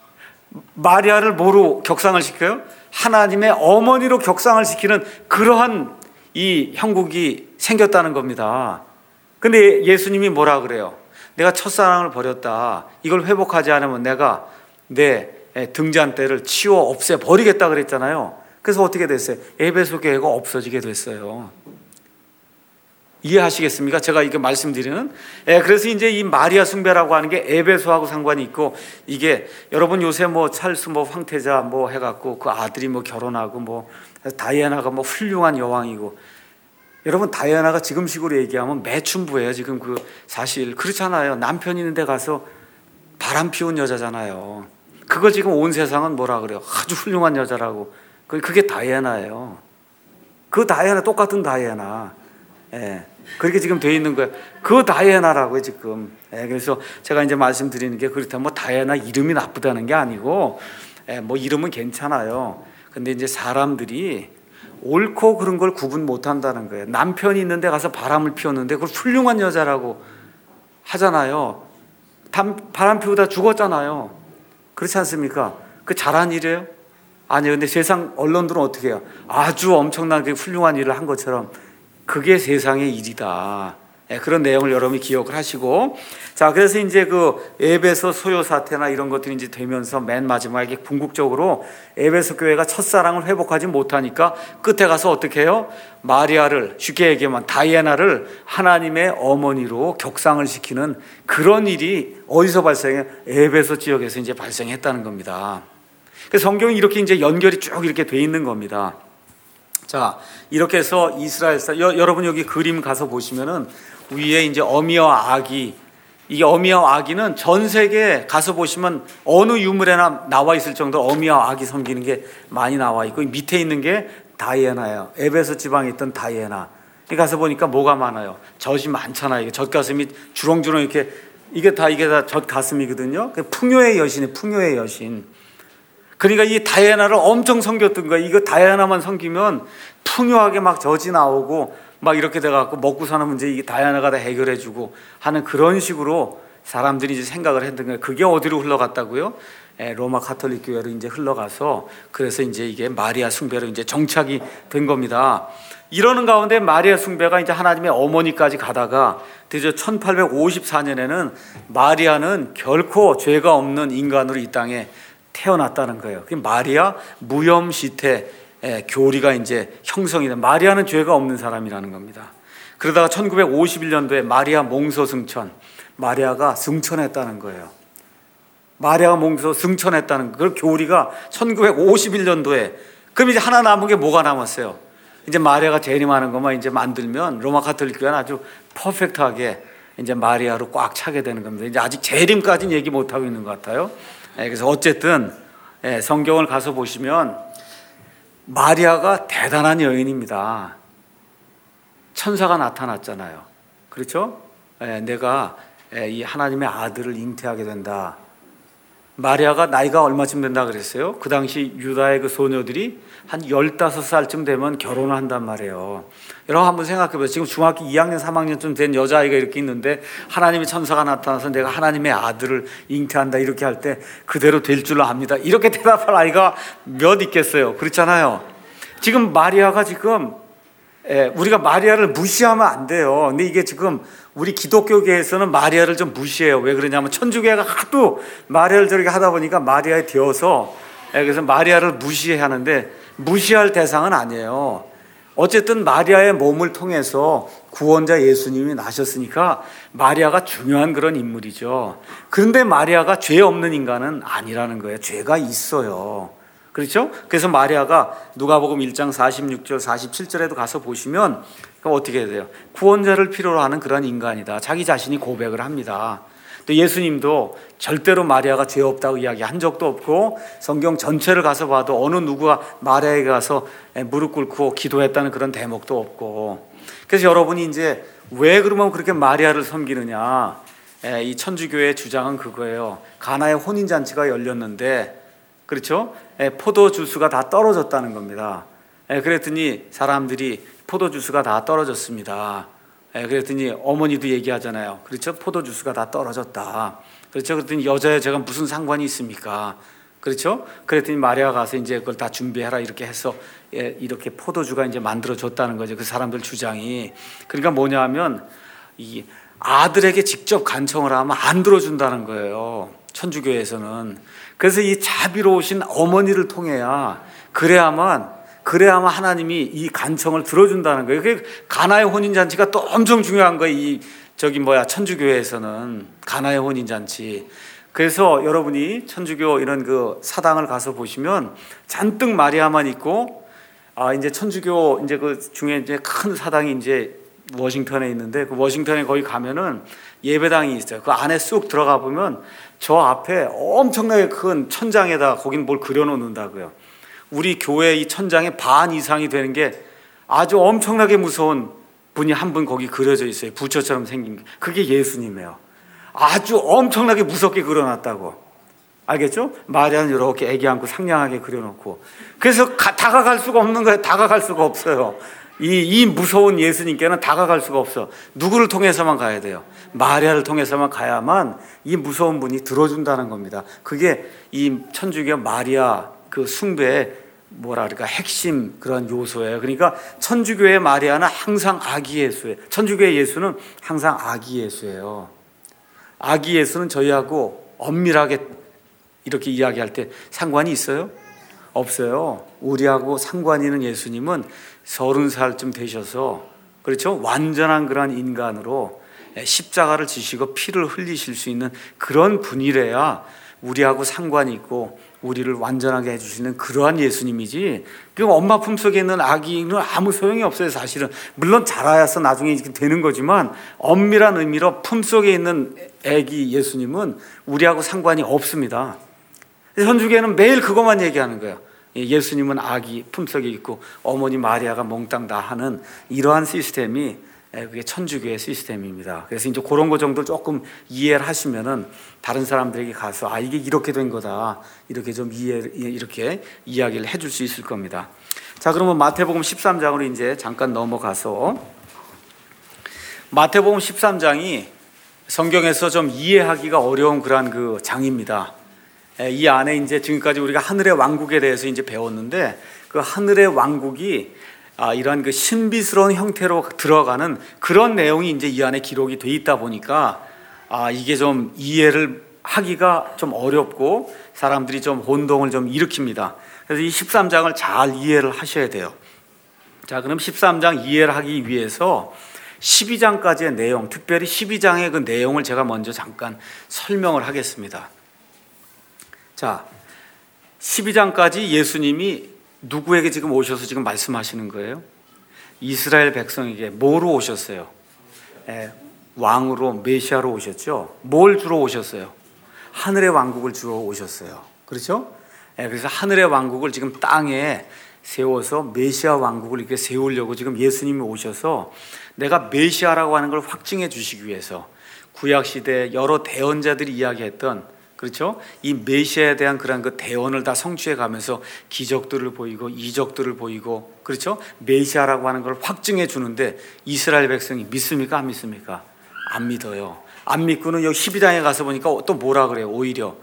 마리아를 뭐로 격상을 시켜요? 하나님의 어머니로 격상을 시키는 그러한 이 형국이 생겼다는 겁니다. 근데 예수님이 뭐라 그래요? 내가 첫사랑을 버렸다, 이걸 회복하지 않으면 내가 내 등잔대를 치워 없애 버리겠다 그랬잖아요. 그래서 어떻게 됐어요? 에베소 교회가 없어지게 됐어요. 이해하시겠습니까? 제가 이게 말씀드리는. 예, 그래서 이제 이 마리아 숭배라고 하는 게 에베소하고 상관이 있고, 이게 여러분 요새 뭐 찰스 뭐 황태자 뭐 해갖고 그 아들이 뭐 결혼하고 뭐 다이아나가 뭐 훌륭한 여왕이고, 여러분 다이아나가 지금식으로 얘기하면 매춘부예요. 지금 그 사실 그렇잖아요. 남편 있는 데 가서 바람 피운 여자잖아요. 그거 지금 온 세상은 뭐라 그래요? 아주 훌륭한 여자라고. 그게 다이애나예요. 그 다이애나, 똑같은 다이애나. 예, 그렇게 지금 돼 있는 거예요. 그 다이애나라고요 지금. 예, 그래서 제가 이제 말씀드리는 게, 그렇다면 뭐 다이애나 이름이 나쁘다는 게 아니고, 예, 뭐 이름은 괜찮아요. 근데 이제 사람들이 옳고 그런 걸 구분 못 한다는 거예요. 남편이 있는데 가서 바람을 피웠는데 그걸 훌륭한 여자라고 하잖아요. 바람 피우다 죽었잖아요. 그렇지 않습니까? 그 잘한 일이에요? 아니요. 근데 세상 언론들은 어떻게 해요? 아주 엄청나게 훌륭한 일을 한 것처럼 그게 세상의 일이다. 네, 그런 내용을 여러분이 기억을 하시고, 자, 그래서 이제 그 에베소 소요 사태나 이런 것들이 이제 되면서 맨 마지막에 궁극적으로 에베소 교회가 첫사랑을 회복하지 못하니까 끝에 가서 어떻게 해요? 마리아를, 쉽게 얘기하면 다이애나를 하나님의 어머니로 격상을 시키는 그런 일이 어디서 발생해요? 에베소 지역에서 이제 발생했다는 겁니다. 그래서 성경이 이렇게 이제 연결이 쭉 이렇게 돼 있는 겁니다. 자, 이렇게 해서 이스라엘 사, 여, 여러분 여기 그림 가서 보시면은 위에 이제 어미와 아기, 이게 어미와 아기는 전 세계에 가서 보시면 어느 유물에나 나와 있을 정도로 어미와 아기 섬기는 게 많이 나와 있고, 밑에 있는 게 다이애나예요. 에베소 지방에 있던 다이애나. 가서 보니까 뭐가 많아요? 젖이 많잖아요. 젖가슴이 주렁주렁 이렇게, 이게 다 이게 다 젖가슴이거든요. 풍요의 여신이 풍요의 여신. 그러니까 이 다이애나를 엄청 섬겼던 거예요. 이거 다이애나만 섬기면 풍요하게 막 젖이 나오고 막 이렇게 돼갖고 먹고 사는 문제 이게 다이애나가 다 해결해주고 하는 그런 식으로 사람들이 이제 생각을 했던 거예요. 그게 어디로 흘러갔다고요? 예, 로마 가톨릭 교회로 이제 흘러가서, 그래서 이제 이게 마리아 숭배로 이제 정착이 된 겁니다. 이러는 가운데 마리아 숭배가 이제 하나님의 어머니까지 가다가 드디어 천팔백오십사 년에는 마리아는 결코 죄가 없는 인간으로 이 땅에 태어났다는 거예요. 그 마리아 무염시태, 예, 교리가 이제 형성이 된, 마리아는 죄가 없는 사람이라는 겁니다. 그러다가 천구백오십일 년도에 마리아 몽소 승천, 마리아가 승천했다는 거예요. 마리아가 몽소 승천했다는 그 교리가 천구백오십일 년도에. 그럼 이제 하나 남은 게 뭐가 남았어요? 이제 마리아가 재림하는 것만 이제 만들면 로마 가톨릭 교회는 아주 퍼펙트하게 이제 마리아로 꽉 차게 되는 겁니다. 이제 아직 재림까지는 얘기 못 하고 있는 것 같아요. 예, 그래서 어쨌든 예, 성경을 가서 보시면 마리아가 대단한 여인입니다. 천사가 나타났잖아요. 그렇죠? 예, 내가 예, 이 하나님의 아들을 잉태하게 된다. 마리아가 나이가 얼마쯤 된다 그랬어요? 그 당시 유다의 그 소녀들이 한 열다섯 살쯤 되면 결혼을 한단 말이에요. 여러분 한번 생각해 보세요. 지금 중학교 이 학년, 삼 학년쯤 된 여자아이가 이렇게 있는데 하나님의 천사가 나타나서 내가 하나님의 아들을 잉태한다 이렇게 할 때 그대로 될 줄로 압니다. 이렇게 대답할 아이가 몇 있겠어요? 그렇잖아요. 지금 마리아가 지금 예, 우리가 마리아를 무시하면 안 돼요. 근데 이게 지금 우리 기독교계에서는 마리아를 좀 무시해요. 왜 그러냐면 천주교회가 하도 마리아를 저렇게 하다 보니까 마리아에 되어서 예, 그래서 마리아를 무시하는데 무시할 대상은 아니에요. 어쨌든 마리아의 몸을 통해서 구원자 예수님이 나셨으니까 마리아가 중요한 그런 인물이죠. 그런데 마리아가 죄 없는 인간은 아니라는 거예요. 죄가 있어요. 그렇죠? 그래서 마리아가 누가복음 일 장 사십육 절 사십칠 절에도 가서 보시면 어떻게 해야 돼요? 구원자를 필요로 하는 그런 인간이다. 자기 자신이 고백을 합니다. 또 예수님도 절대로 마리아가 죄 없다고 이야기한 적도 없고 성경 전체를 가서 봐도 어느 누구가 마리아에게 가서 무릎 꿇고 기도했다는 그런 대목도 없고. 그래서 여러분이 이제 왜 그러면 그렇게 마리아를 섬기느냐? 이 천주교의 주장은 그거예요. 가나의 혼인잔치가 열렸는데 그렇죠? 포도주스가 다 떨어졌다는 겁니다. 그랬더니 사람들이 포도주스가 다 떨어졌습니다. 그랬더니 어머니도 얘기하잖아요. 그렇죠? 포도주스가 다 떨어졌다. 그렇죠? 그랬더니 여자의 제가 무슨 상관이 있습니까? 그렇죠? 그랬더니 마리아가 가서 이제 그걸 다 준비해라 이렇게 해서 이렇게 포도주가 이제 만들어졌다는 거죠. 그 사람들 주장이. 그러니까 뭐냐 하면 이 아들에게 직접 간청을 하면 안 들어준다는 거예요. 천주교에서는. 그래서 이 자비로우신 어머니를 통해야 그래야만 그래야만 하나님이 이 간청을 들어준다는 거예요. 그게 가나의 혼인잔치가 또 엄청 중요한 거예요. 이 저기 뭐야 천주교에서는 가나의 혼인잔치. 그래서 여러분이 천주교 이런 그 사당을 가서 보시면 잔뜩 마리아만 있고 아 이제 천주교 이제 그 중에 이제 큰 사당이 이제 워싱턴에 있는데 그 워싱턴에 거기 가면은 예배당이 있어요. 그 안에 쑥 들어가 보면 저 앞에 엄청나게 큰 천장에다 거긴 뭘 그려놓는다고요. 우리 교회 이 천장의 반 이상이 되는 게 아주 엄청나게 무서운 분이 한 분 거기 그려져 있어요. 부처처럼 생긴 게. 그게 예수님이에요. 아주 엄청나게 무섭게 그려놨다고. 알겠죠? 마리아는 이렇게 애기 안고 상냥하게 그려놓고. 그래서 가, 다가갈 수가 없는 거예요. 다가갈 수가 없어요. 이, 이 무서운 예수님께는 다가갈 수가 없어. 누구를 통해서만 가야 돼요? 마리아를 통해서만 가야만 이 무서운 분이 들어준다는 겁니다. 그게 이 천주교 마리아 그 숭배의 뭐라 그럴까 핵심 그런 요소예요. 그러니까 천주교의 마리아는 항상 아기 예수예요. 천주교의 예수는 항상 아기 예수예요. 아기 예수는 저희하고 엄밀하게 이렇게 이야기할 때 상관이 있어요? 없어요. 우리하고 상관 있는 예수님은 서른 살쯤 되셔서 그렇죠? 완전한 그런 인간으로 십자가를 지시고 피를 흘리실 수 있는 그런 분이래야 우리하고 상관이 있고 우리를 완전하게 해주시는 그러한 예수님이지. 그 엄마 품속에 있는 아기는 아무 소용이 없어요. 사실은 물론 자라야서 나중에 이렇게 되는 거지만 엄밀한 의미로 품속에 있는 아기 예수님은 우리하고 상관이 없습니다. 천주교는 매일 그것만 얘기하는 거예요. 예수님은 아기 품속에 있고 어머니 마리아가 몽땅 다 하는 이러한 시스템이 그게 천주교의 시스템입니다. 그래서 이제 그런 거 정도 조금 이해를 하시면은 다른 사람들에게 가서 아 이게 이렇게 된 거다 이렇게 좀 이해 이렇게 이야기를 해줄 수 있을 겁니다. 자 그러면 마태복음 십삼 장으로 이제 잠깐 넘어가서 마태복음 십삼 장이 성경에서 좀 이해하기가 어려운 그러한 그 장입니다. 이 안에 이제 지금까지 우리가 하늘의 왕국에 대해서 이제 배웠는데 그 하늘의 왕국이 아, 이런 그 신비스러운 형태로 들어가는 그런 내용이 이제 이 안에 기록이 돼 있다 보니까 아, 이게 좀 이해를 하기가 좀 어렵고 사람들이 좀 혼동을 좀 일으킵니다. 그래서 이 십삼 장을 잘 이해를 하셔야 돼요. 자, 그럼 십삼 장 이해를 하기 위해서 십이 장까지의 내용, 특별히 십이 장의 그 내용을 제가 먼저 잠깐 설명을 하겠습니다. 자, 십이 장까지 예수님이 누구에게 지금 오셔서 지금 말씀하시는 거예요? 이스라엘 백성에게 뭐로 오셨어요? 예, 왕으로, 메시아로 오셨죠. 뭘 주러 오셨어요? 하늘의 왕국을 주러 오셨어요. 그렇죠? 예, 그래서 하늘의 왕국을 지금 땅에 세워서 메시아 왕국을 이렇게 세우려고 지금 예수님이 오셔서 내가 메시아라고 하는 걸 확증해 주시기 위해서 구약시대 여러 대언자들이 이야기했던, 그렇죠? 이 메시아에 대한 그런 그 대언을 다 성취해 가면서 기적들을 보이고 이적들을 보이고, 그렇죠? 메시아라고 하는 걸 확증해 주는데 이스라엘 백성이 믿습니까? 안 믿습니까? 안 믿어요. 안 믿고는 여기 십이 장에 가서 보니까 또 뭐라 그래요? 오히려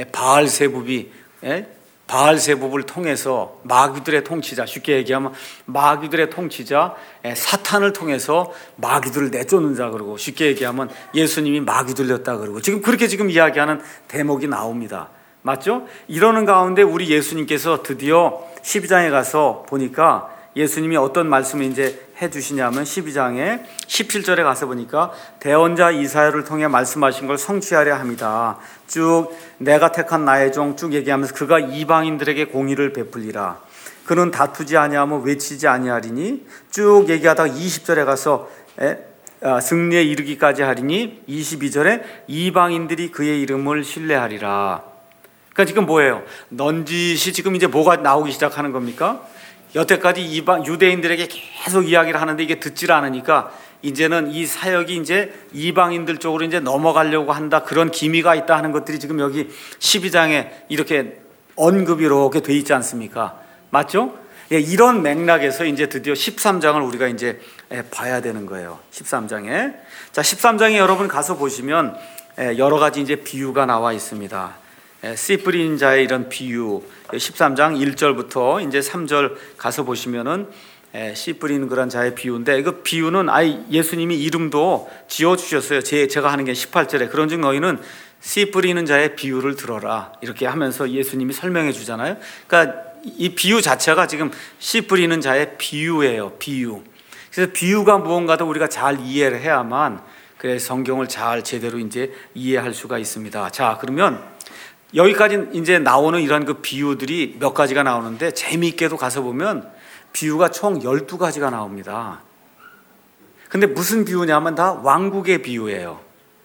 바알세붑이, 예? 바알세붑을 통해서 마귀들의 통치자, 쉽게 얘기하면 마귀들의 통치자 사탄을 통해서 마귀들을 내쫓는 자, 그러고 쉽게 얘기하면 예수님이 마귀 들렸다 그러고 지금 그렇게 지금 이야기하는 대목이 나옵니다. 맞죠? 이러는 가운데 우리 예수님께서 드디어 십이 장에 가서 보니까 예수님이 어떤 말씀을 이제 해주시냐면 십이 장에 십칠 절에 가서 보니까 대언자 이사야를 통해 말씀하신 걸 성취하려 합니다. 쭉 내가 택한 나의 종 쭉 얘기하면서 그가 이방인들에게 공의를 베풀리라. 그는 다투지 아니하며 외치지 아니하리니 쭉 얘기하다가 이십 절에 가서 에, 아, 승리에 이르기까지 하리니 이십이 절에 이방인들이 그의 이름을 신뢰하리라. 그러니까 지금 뭐예요? 넌지시 지금 이제 뭐가 나오기 시작하는 겁니까? 여태까지 이방 유대인들에게 계속 이야기를 하는데 이게 듣질 않으니까 이제는 이 사역이 이제 이방인들 쪽으로 이제 넘어가려고 한다, 그런 기미가 있다 하는 것들이 지금 여기 십이 장에 이렇게 언급이 이렇게 돼 있지 않습니까? 맞죠? 예, 이런 맥락에서 이제 드디어 십삼 장을 우리가 이제 봐야 되는 거예요. 십삼 장에. 자, 십삼 장에 여러분 가서 보시면 여러 가지 이제 비유가 나와 있습니다. 씨 뿌리는 자의 이런 비유, 십삼 장 일 절부터 이제 삼 절 가서 보시면은 씨 뿌리는 그런 자의 비유인데, 그 비유는 아예 예수님이 이름도 지어 주셨어요. 제 제가 하는 게 십팔 절에 그런즉 너희는 씨 뿌리는 자의 비유를 들어라, 이렇게 하면서 예수님이 설명해 주잖아요. 그러니까 이 비유 자체가 지금 씨 뿌리는 자의 비유예요. 비유. 그래서 비유가 무언가도 우리가 잘 이해를 해야만 그래서 성경을 잘 제대로 이제 이해할 수가 있습니다. 자, 그러면 여기까지 이제 나오는 이런 그 비유들이 몇 가지가 나오는데 재미있게도 가서 보면 비유가 총 열두 가지가 나옵니다. 근데 무슨 비유냐면 다 왕국의 비유예요.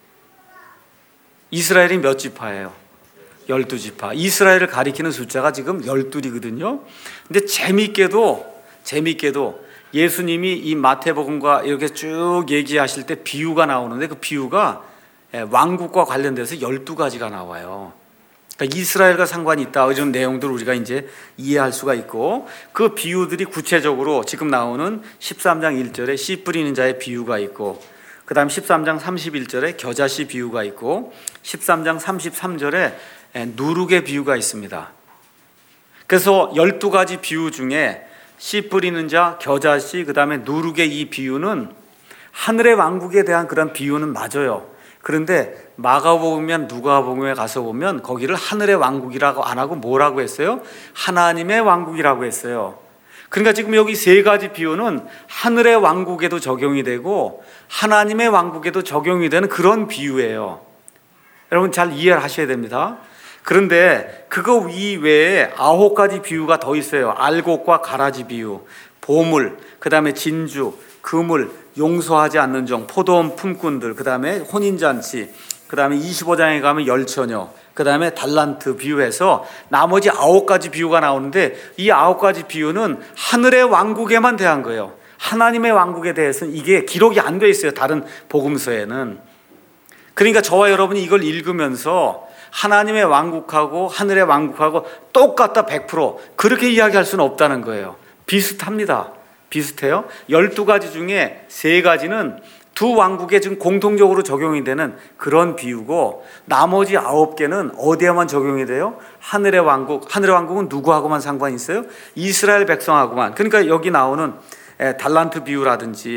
이스라엘이 몇 지파예요? 열두 지파. 이스라엘을 가리키는 숫자가 지금 열둘이거든요. 근데 재미있게도 재미있게도 예수님이 이 마태복음과 이렇게 쭉 얘기하실 때 비유가 나오는데 그 비유가 왕국과 관련돼서 열두 가지가 나와요. 그러니까 이스라엘과 상관이 있다, 이런 내용들을 우리가 이제 이해할 수가 있고, 그 비유들이 구체적으로 지금 나오는 십삼 장 일 절에 씨 뿌리는 자의 비유가 있고, 그 다음 십삼 장 삼십일 절에 겨자씨 비유가 있고, 십삼 장 삼십삼 절에 누룩의 비유가 있습니다. 그래서 열두 가지 비유 중에 씨 뿌리는 자, 겨자씨, 그 다음에 누룩의 이 비유는 하늘의 왕국에 대한 그런 비유는 맞아요. 그런데 마가복음이나 누가복음에 가서 보면 거기를 하늘의 왕국이라고 안 하고 뭐라고 했어요? 하나님의 왕국이라고 했어요. 그러니까 지금 여기 세 가지 비유는 하늘의 왕국에도 적용이 되고 하나님의 왕국에도 적용이 되는 그런 비유예요. 여러분 잘 이해를 하셔야 됩니다. 그런데 그거 이외에 아홉 가지 비유가 더 있어요. 알곡과 가라지 비유, 보물, 그 다음에 진주, 그물, 용서하지 않는 종, 포도원 품꾼들, 그 다음에 혼인잔치, 그 다음에 이십오 장에 가면 열처녀, 그 다음에 달란트 비유해서 나머지 아홉 가지 비유가 나오는데 이 아홉 가지 비유는 하늘의 왕국에만 대한 거예요. 하나님의 왕국에 대해서는 이게 기록이 안 돼 있어요. 다른 복음서에는. 그러니까 저와 여러분이 이걸 읽으면서 하나님의 왕국하고 하늘의 왕국하고 똑같다 백 퍼센트 그렇게 이야기할 수는 없다는 거예요. 비슷합니다. 비슷해요. 열두 가지 중에 세 가지는 두 왕국에 지금 공통적으로 적용이 되는 그런 비유고, 나머지 아홉 개는 어디에만 적용이 돼요? 하늘의 왕국. 하늘의 왕국은 누구하고만 상관이 있어요? 이스라엘 백성하고만. 그러니까 여기 나오는 달란트 비유라든지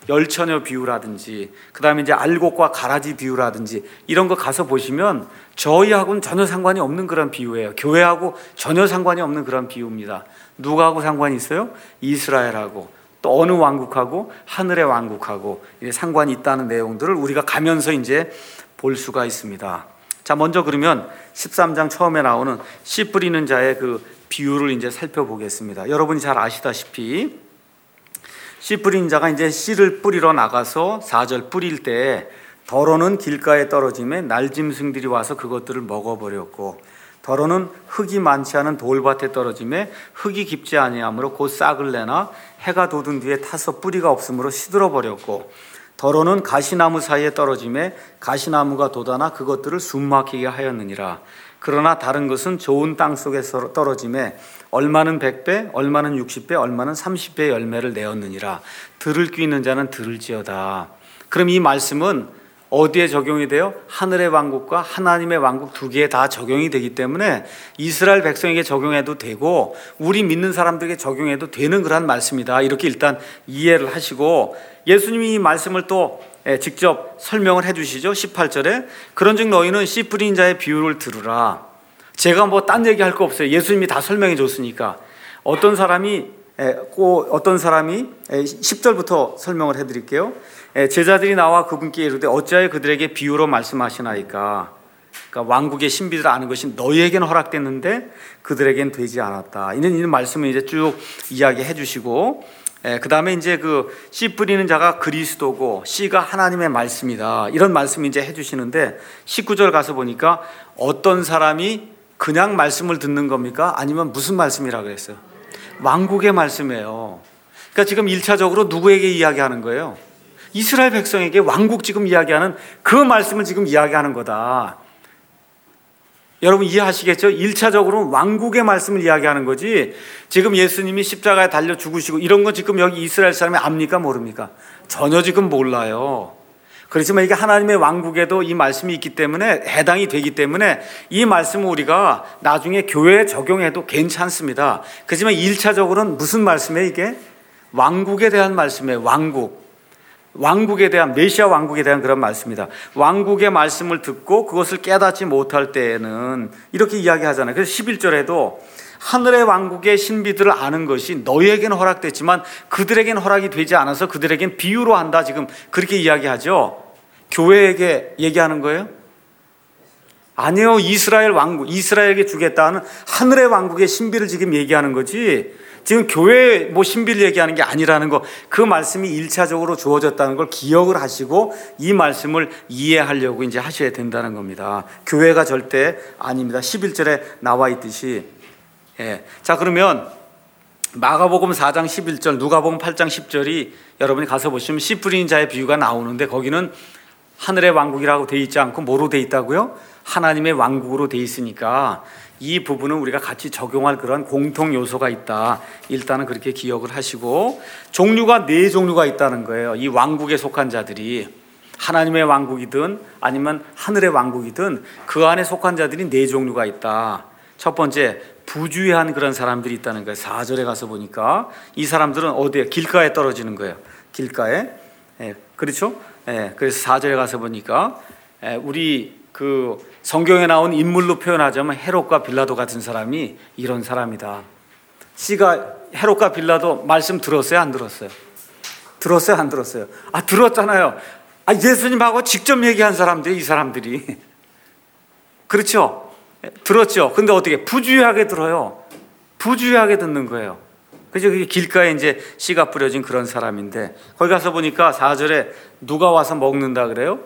열처녀 비유라든지 그다음에 이제 알곡과 가라지 비유라든지 이런 거 가서 보시면 저희하고는 전혀 상관이 없는 그런 비유예요. 교회하고 전혀 상관이 없는 그런 비유입니다. 누구하고 상관이 있어요? 이스라엘하고 또 어느 왕국하고 하늘의 왕국하고 상관이 있다는 내용들을 우리가 가면서 이제 볼 수가 있습니다. 자, 먼저 그러면 십삼 장 처음에 나오는 씨 뿌리는 자의 그 비유를 이제 살펴보겠습니다. 여러분이 잘 아시다시피 씨 뿌린 자가 이제 씨를 뿌리러 나가서 사 절 뿌릴 때 더러는 길가에 떨어짐에 날짐승들이 와서 그것들을 먹어버렸고 더러는 흙이 많지 않은 돌밭에 떨어짐에 흙이 깊지 아니하므로 곧 싹을 내나 해가 돋은 뒤에 타서 뿌리가 없으므로 시들어 버렸고 더러는 가시나무 사이에 떨어짐에 가시나무가 돋아나 그것들을 숨막히게 하였느니라. 그러나 다른 것은 좋은 땅 속에 떨어짐에 얼마는 백 배, 얼마는 육십 배, 얼마는 삼십 배의 열매를 내었느니라. 들을 귀 있는 자는 들을지어다. 그럼 이 말씀은 어디에 적용이 돼요? 하늘의 왕국과 하나님의 왕국 두 개에 다 적용이 되기 때문에 이스라엘 백성에게 적용해도 되고 우리 믿는 사람들에게 적용해도 되는 그런 말씀이다. 이렇게 일단 이해를 하시고 예수님이 이 말씀을 또 직접 설명을 해주시죠. 십팔 절에 그런즉 너희는 씨 뿌린 자의 비유를 들으라. 제가 뭐 딴 얘기할 거 없어요. 예수님이 다 설명해 줬으니까. 어떤 사람이 어떤 사람이 십 절부터 설명을 해드릴게요. 제자들이 나와 그분께 이르되 어찌하여 그들에게 비유로 말씀하시나이까. 그러니까 왕국의 신비를 아는 것이 너희에게는 허락됐는데 그들에게는 되지 않았다. 이런 이런 말씀을 이제 쭉 이야기해 주시고, 그 다음에 이제 그 씨 뿌리는 자가 그리스도고 씨가 하나님의 말씀이다. 이런 말씀을 이제 해주시는데 십구 절 가서 보니까 어떤 사람이 그냥 말씀을 듣는 겁니까? 아니면 무슨 말씀이라 그랬어요? 왕국의 말씀이에요. 그러니까 지금 일 차적으로 누구에게 이야기하는 거예요? 이스라엘 백성에게 왕국 지금 이야기하는 그 말씀을 지금 이야기하는 거다. 여러분 이해하시겠죠? 일 차적으로 왕국의 말씀을 이야기하는 거지 지금 예수님이 십자가에 달려 죽으시고 이런 거 지금 여기 이스라엘 사람이 압니까? 모릅니까? 전혀 지금 몰라요. 그렇지만 이게 하나님의 왕국에도 이 말씀이 있기 때문에 해당이 되기 때문에 이 말씀을 우리가 나중에 교회에 적용해도 괜찮습니다. 그렇지만 일 차적으로는 무슨 말씀이에요? 이게 왕국에 대한 말씀이에요. 왕국. 왕국에 대한, 메시아 왕국에 대한 그런 말씀이다. 왕국의 말씀을 듣고 그것을 깨닫지 못할 때에는 이렇게 이야기하잖아요. 그래서 십일 절에도 하늘의 왕국의 신비들을 아는 것이 너희에게는 허락됐지만 그들에게는 허락이 되지 않아서 그들에게는 비유로 한다. 지금 그렇게 이야기하죠. 교회에게 얘기하는 거예요? 아니요. 이스라엘 왕국, 이스라엘에게 주겠다는 하늘의 왕국의 신비를 지금 얘기하는 거지 지금 교회 뭐 신비를 얘기하는 게 아니라는 거, 그 말씀이 일 차적으로 주어졌다는 걸 기억을 하시고 이 말씀을 이해하려고 이제 하셔야 된다는 겁니다. 교회가 절대 아닙니다. 십일 절에 나와 있듯이. 예. 자, 그러면 마가복음 사 장 십일 절, 누가복음 팔 장 십 절이 여러분이 가서 보시면 씨 뿌리는 자의 비유가 나오는데 거기는 하늘의 왕국이라고 돼 있지 않고 뭐로 돼 있다고요? 하나님의 왕국으로 돼 있으니까 이 부분은 우리가 같이 적용할 그런 공통 요소가 있다. 일단은 그렇게 기억을 하시고 종류가 네 종류가 있다는 거예요. 이 왕국에 속한 자들이 하나님의 왕국이든 아니면 하늘의 왕국이든 그 안에 속한 자들이 네 종류가 있다. 첫 번째 부주의한 그런 사람들이 있다는 거예요. 사 절에 가서 보니까 이 사람들은 어디에? 길가에 떨어지는 거예요. 길가에. 예, 그렇죠? 예, 그래서 사 절에 가서 보니까 예, 우리 그 성경에 나온 인물로 표현하자면 헤롯과 빌라도 같은 사람이 이런 사람이다. 씨가 헤롯과 빌라도 말씀 들었어요? 안 들었어요? 들었어요? 안 들었어요? 아, 들었잖아요. 아, 예수님하고 직접 얘기한 사람들이 이 사람들이. 그렇죠? 들었죠? 근데 어떻게? 부주의하게 들어요. 부주의하게 듣는 거예요. 그죠? 그게 길가에 이제 씨가 뿌려진 그런 사람인데 거기 가서 보니까 사 절에 누가 와서 먹는다 그래요?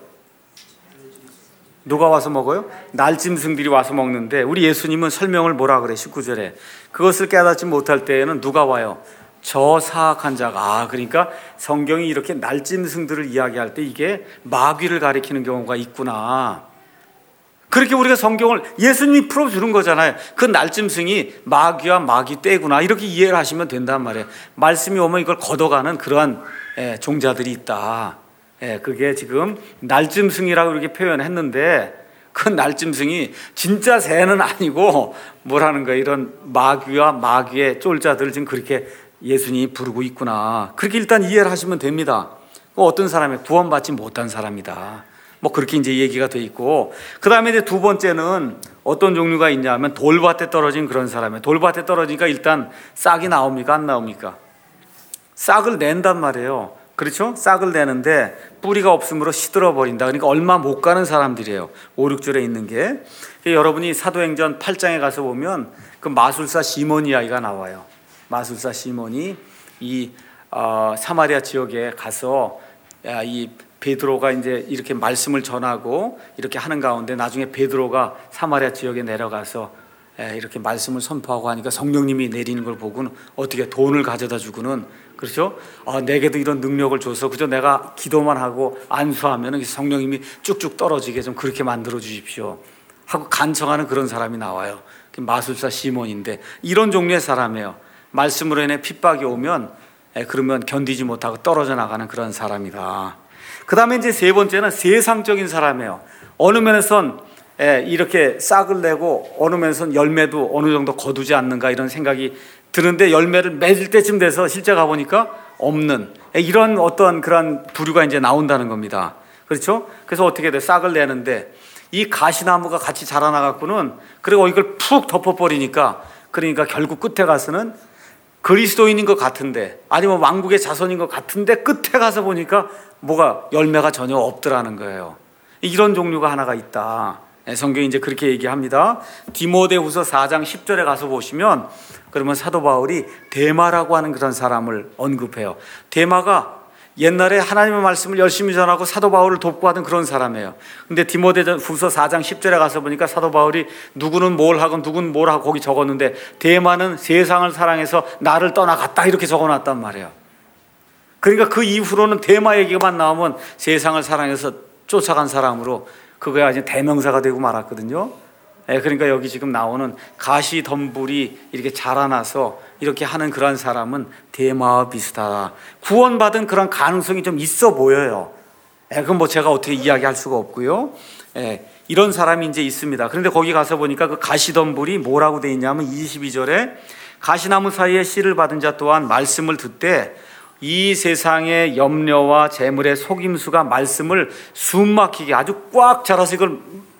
누가 와서 먹어요? 날짐승들이 와서 먹는데 우리 예수님은 설명을 뭐라 그래? 십구 절에 그것을 깨닫지 못할 때에는 누가 와요? 저 사악한 자가. 아, 그러니까 성경이 이렇게 날짐승들을 이야기할 때 이게 마귀를 가리키는 경우가 있구나. 그렇게 우리가 성경을 예수님이 풀어주는 거잖아요. 그 날짐승이 마귀와 마귀 떼구나 이렇게 이해를 하시면 된단 말이에요. 말씀이 오면 이걸 걷어가는 그러한 종자들이 있다. 예, 그게 지금 날짐승이라고 이렇게 표현했는데 그 날짐승이 진짜 새는 아니고 뭐라는 거예요? 이런 마귀와 마귀의 쫄자들을 지금 그렇게 예수님이 부르고 있구나. 그렇게 일단 이해를 하시면 됩니다. 어떤 사람이 구원받지 못한 사람이다. 뭐 그렇게 이제 얘기가 돼 있고, 그 다음에 이제 두 번째는 어떤 종류가 있냐면 돌밭에 떨어진 그런 사람이에요. 돌밭에 떨어지니까 일단 싹이 나옵니까? 안 나옵니까? 싹을 낸단 말이에요. 그렇죠? 싹을 내는데 뿌리가 없으므로 시들어 버린다. 그러니까 얼마 못 가는 사람들이에요. 오, 육 절에 있는 게. 여러분이 사도행전 팔 장에 가서 보면 그 마술사 시몬 이야기가 나와요. 마술사 시몬이 이 어, 사마리아 지역에 가서 야, 이 베드로가 이제 이렇게 말씀을 전하고 이렇게 하는 가운데 나중에 베드로가 사마리아 지역에 내려가서 이렇게 말씀을 선포하고 하니까 성령님이 내리는 걸 보고는 어떻게 돈을 가져다 주고는, 그렇죠? 아, 내게도 이런 능력을 줘서 그저 내가 기도만 하고 안수하면 성령님이 쭉쭉 떨어지게 좀 그렇게 만들어 주십시오 하고 간청하는 그런 사람이 나와요. 마술사 시몬인데 이런 종류의 사람이에요. 말씀으로 인해 핍박이 오면 그러면 견디지 못하고 떨어져 나가는 그런 사람이다. 그 다음에 이제 세 번째는 세상적인 사람이에요. 어느 면에선 이렇게 싹을 내고 어느 면에선 열매도 어느 정도 거두지 않는가 이런 생각이 드는데 열매를 맺을 때쯤 돼서 실제 가보니까 없는 이런 어떤 그런 부류가 이제 나온다는 겁니다. 그렇죠? 그래서 어떻게 돼? 싹을 내는데 이 가시나무가 같이 자라나갖고는 그리고 이걸 푹 덮어버리니까 그러니까 결국 끝에 가서는 그리스도인인 것 같은데 아니면 왕국의 자손인 것 같은데 끝에 가서 보니까 뭐가 열매가 전혀 없더라는 거예요. 이런 종류가 하나가 있다. 성경이 이제 그렇게 얘기합니다. 디모데후서 사 장 십 절에 가서 보시면 그러면 사도 바울이 데마라고 하는 그런 사람을 언급해요. 데마가 옛날에 하나님의 말씀을 열심히 전하고 사도 바울을 돕고 하던 그런 사람이에요. 근데 디모데후서 사 장 십 절에 가서 보니까 사도 바울이 누구는 뭘 하고 누구는 뭘 하고 거기 적었는데 데마는 세상을 사랑해서 나를 떠나갔다 이렇게 적어놨단 말이에요. 그러니까 그 이후로는 데마 얘기만 나오면 세상을 사랑해서 쫓아간 사람으로 그거야 이제 대명사가 되고 말았거든요. 그러니까 여기 지금 나오는 가시덤불이 이렇게 자라나서 이렇게 하는 그런 사람은 데마와 비슷하다. 구원받은 그런 가능성이 좀 있어 보여요. 그건 뭐 제가 어떻게 이야기할 수가 없고요. 이런 사람이 이제 있습니다. 그런데 거기 가서 보니까 그 가시덤불이 뭐라고 돼 있냐면 이십이 절에 가시나무 사이에 씨를 받은 자 또한 말씀을 듣되 이 세상의 염려와 재물의 속임수가 말씀을 숨막히게 아주 꽉 자라서 이걸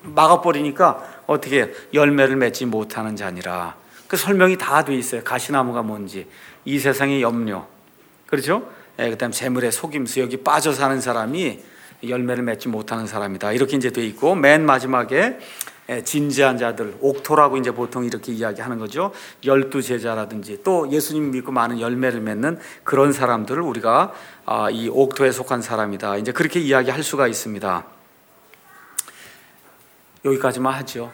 막아버리니까 어떻게 열매를 맺지 못하는 자니라. 그 설명이 다 돼 있어요. 가시나무가 뭔지, 이 세상의 염려, 그렇죠? 예, 그다음 재물의 속임수, 여기 빠져 사는 사람이 열매를 맺지 못하는 사람이다. 이렇게 이제 돼 있고 맨 마지막에 진지한 자들, 옥토라고 이제 보통 이렇게 이야기하는 거죠. 열두 제자라든지 또 예수님 믿고 많은 열매를 맺는 그런 사람들을 우리가 이 옥토에 속한 사람이다. 이제 그렇게 이야기할 수가 있습니다. 여기까지만 하죠.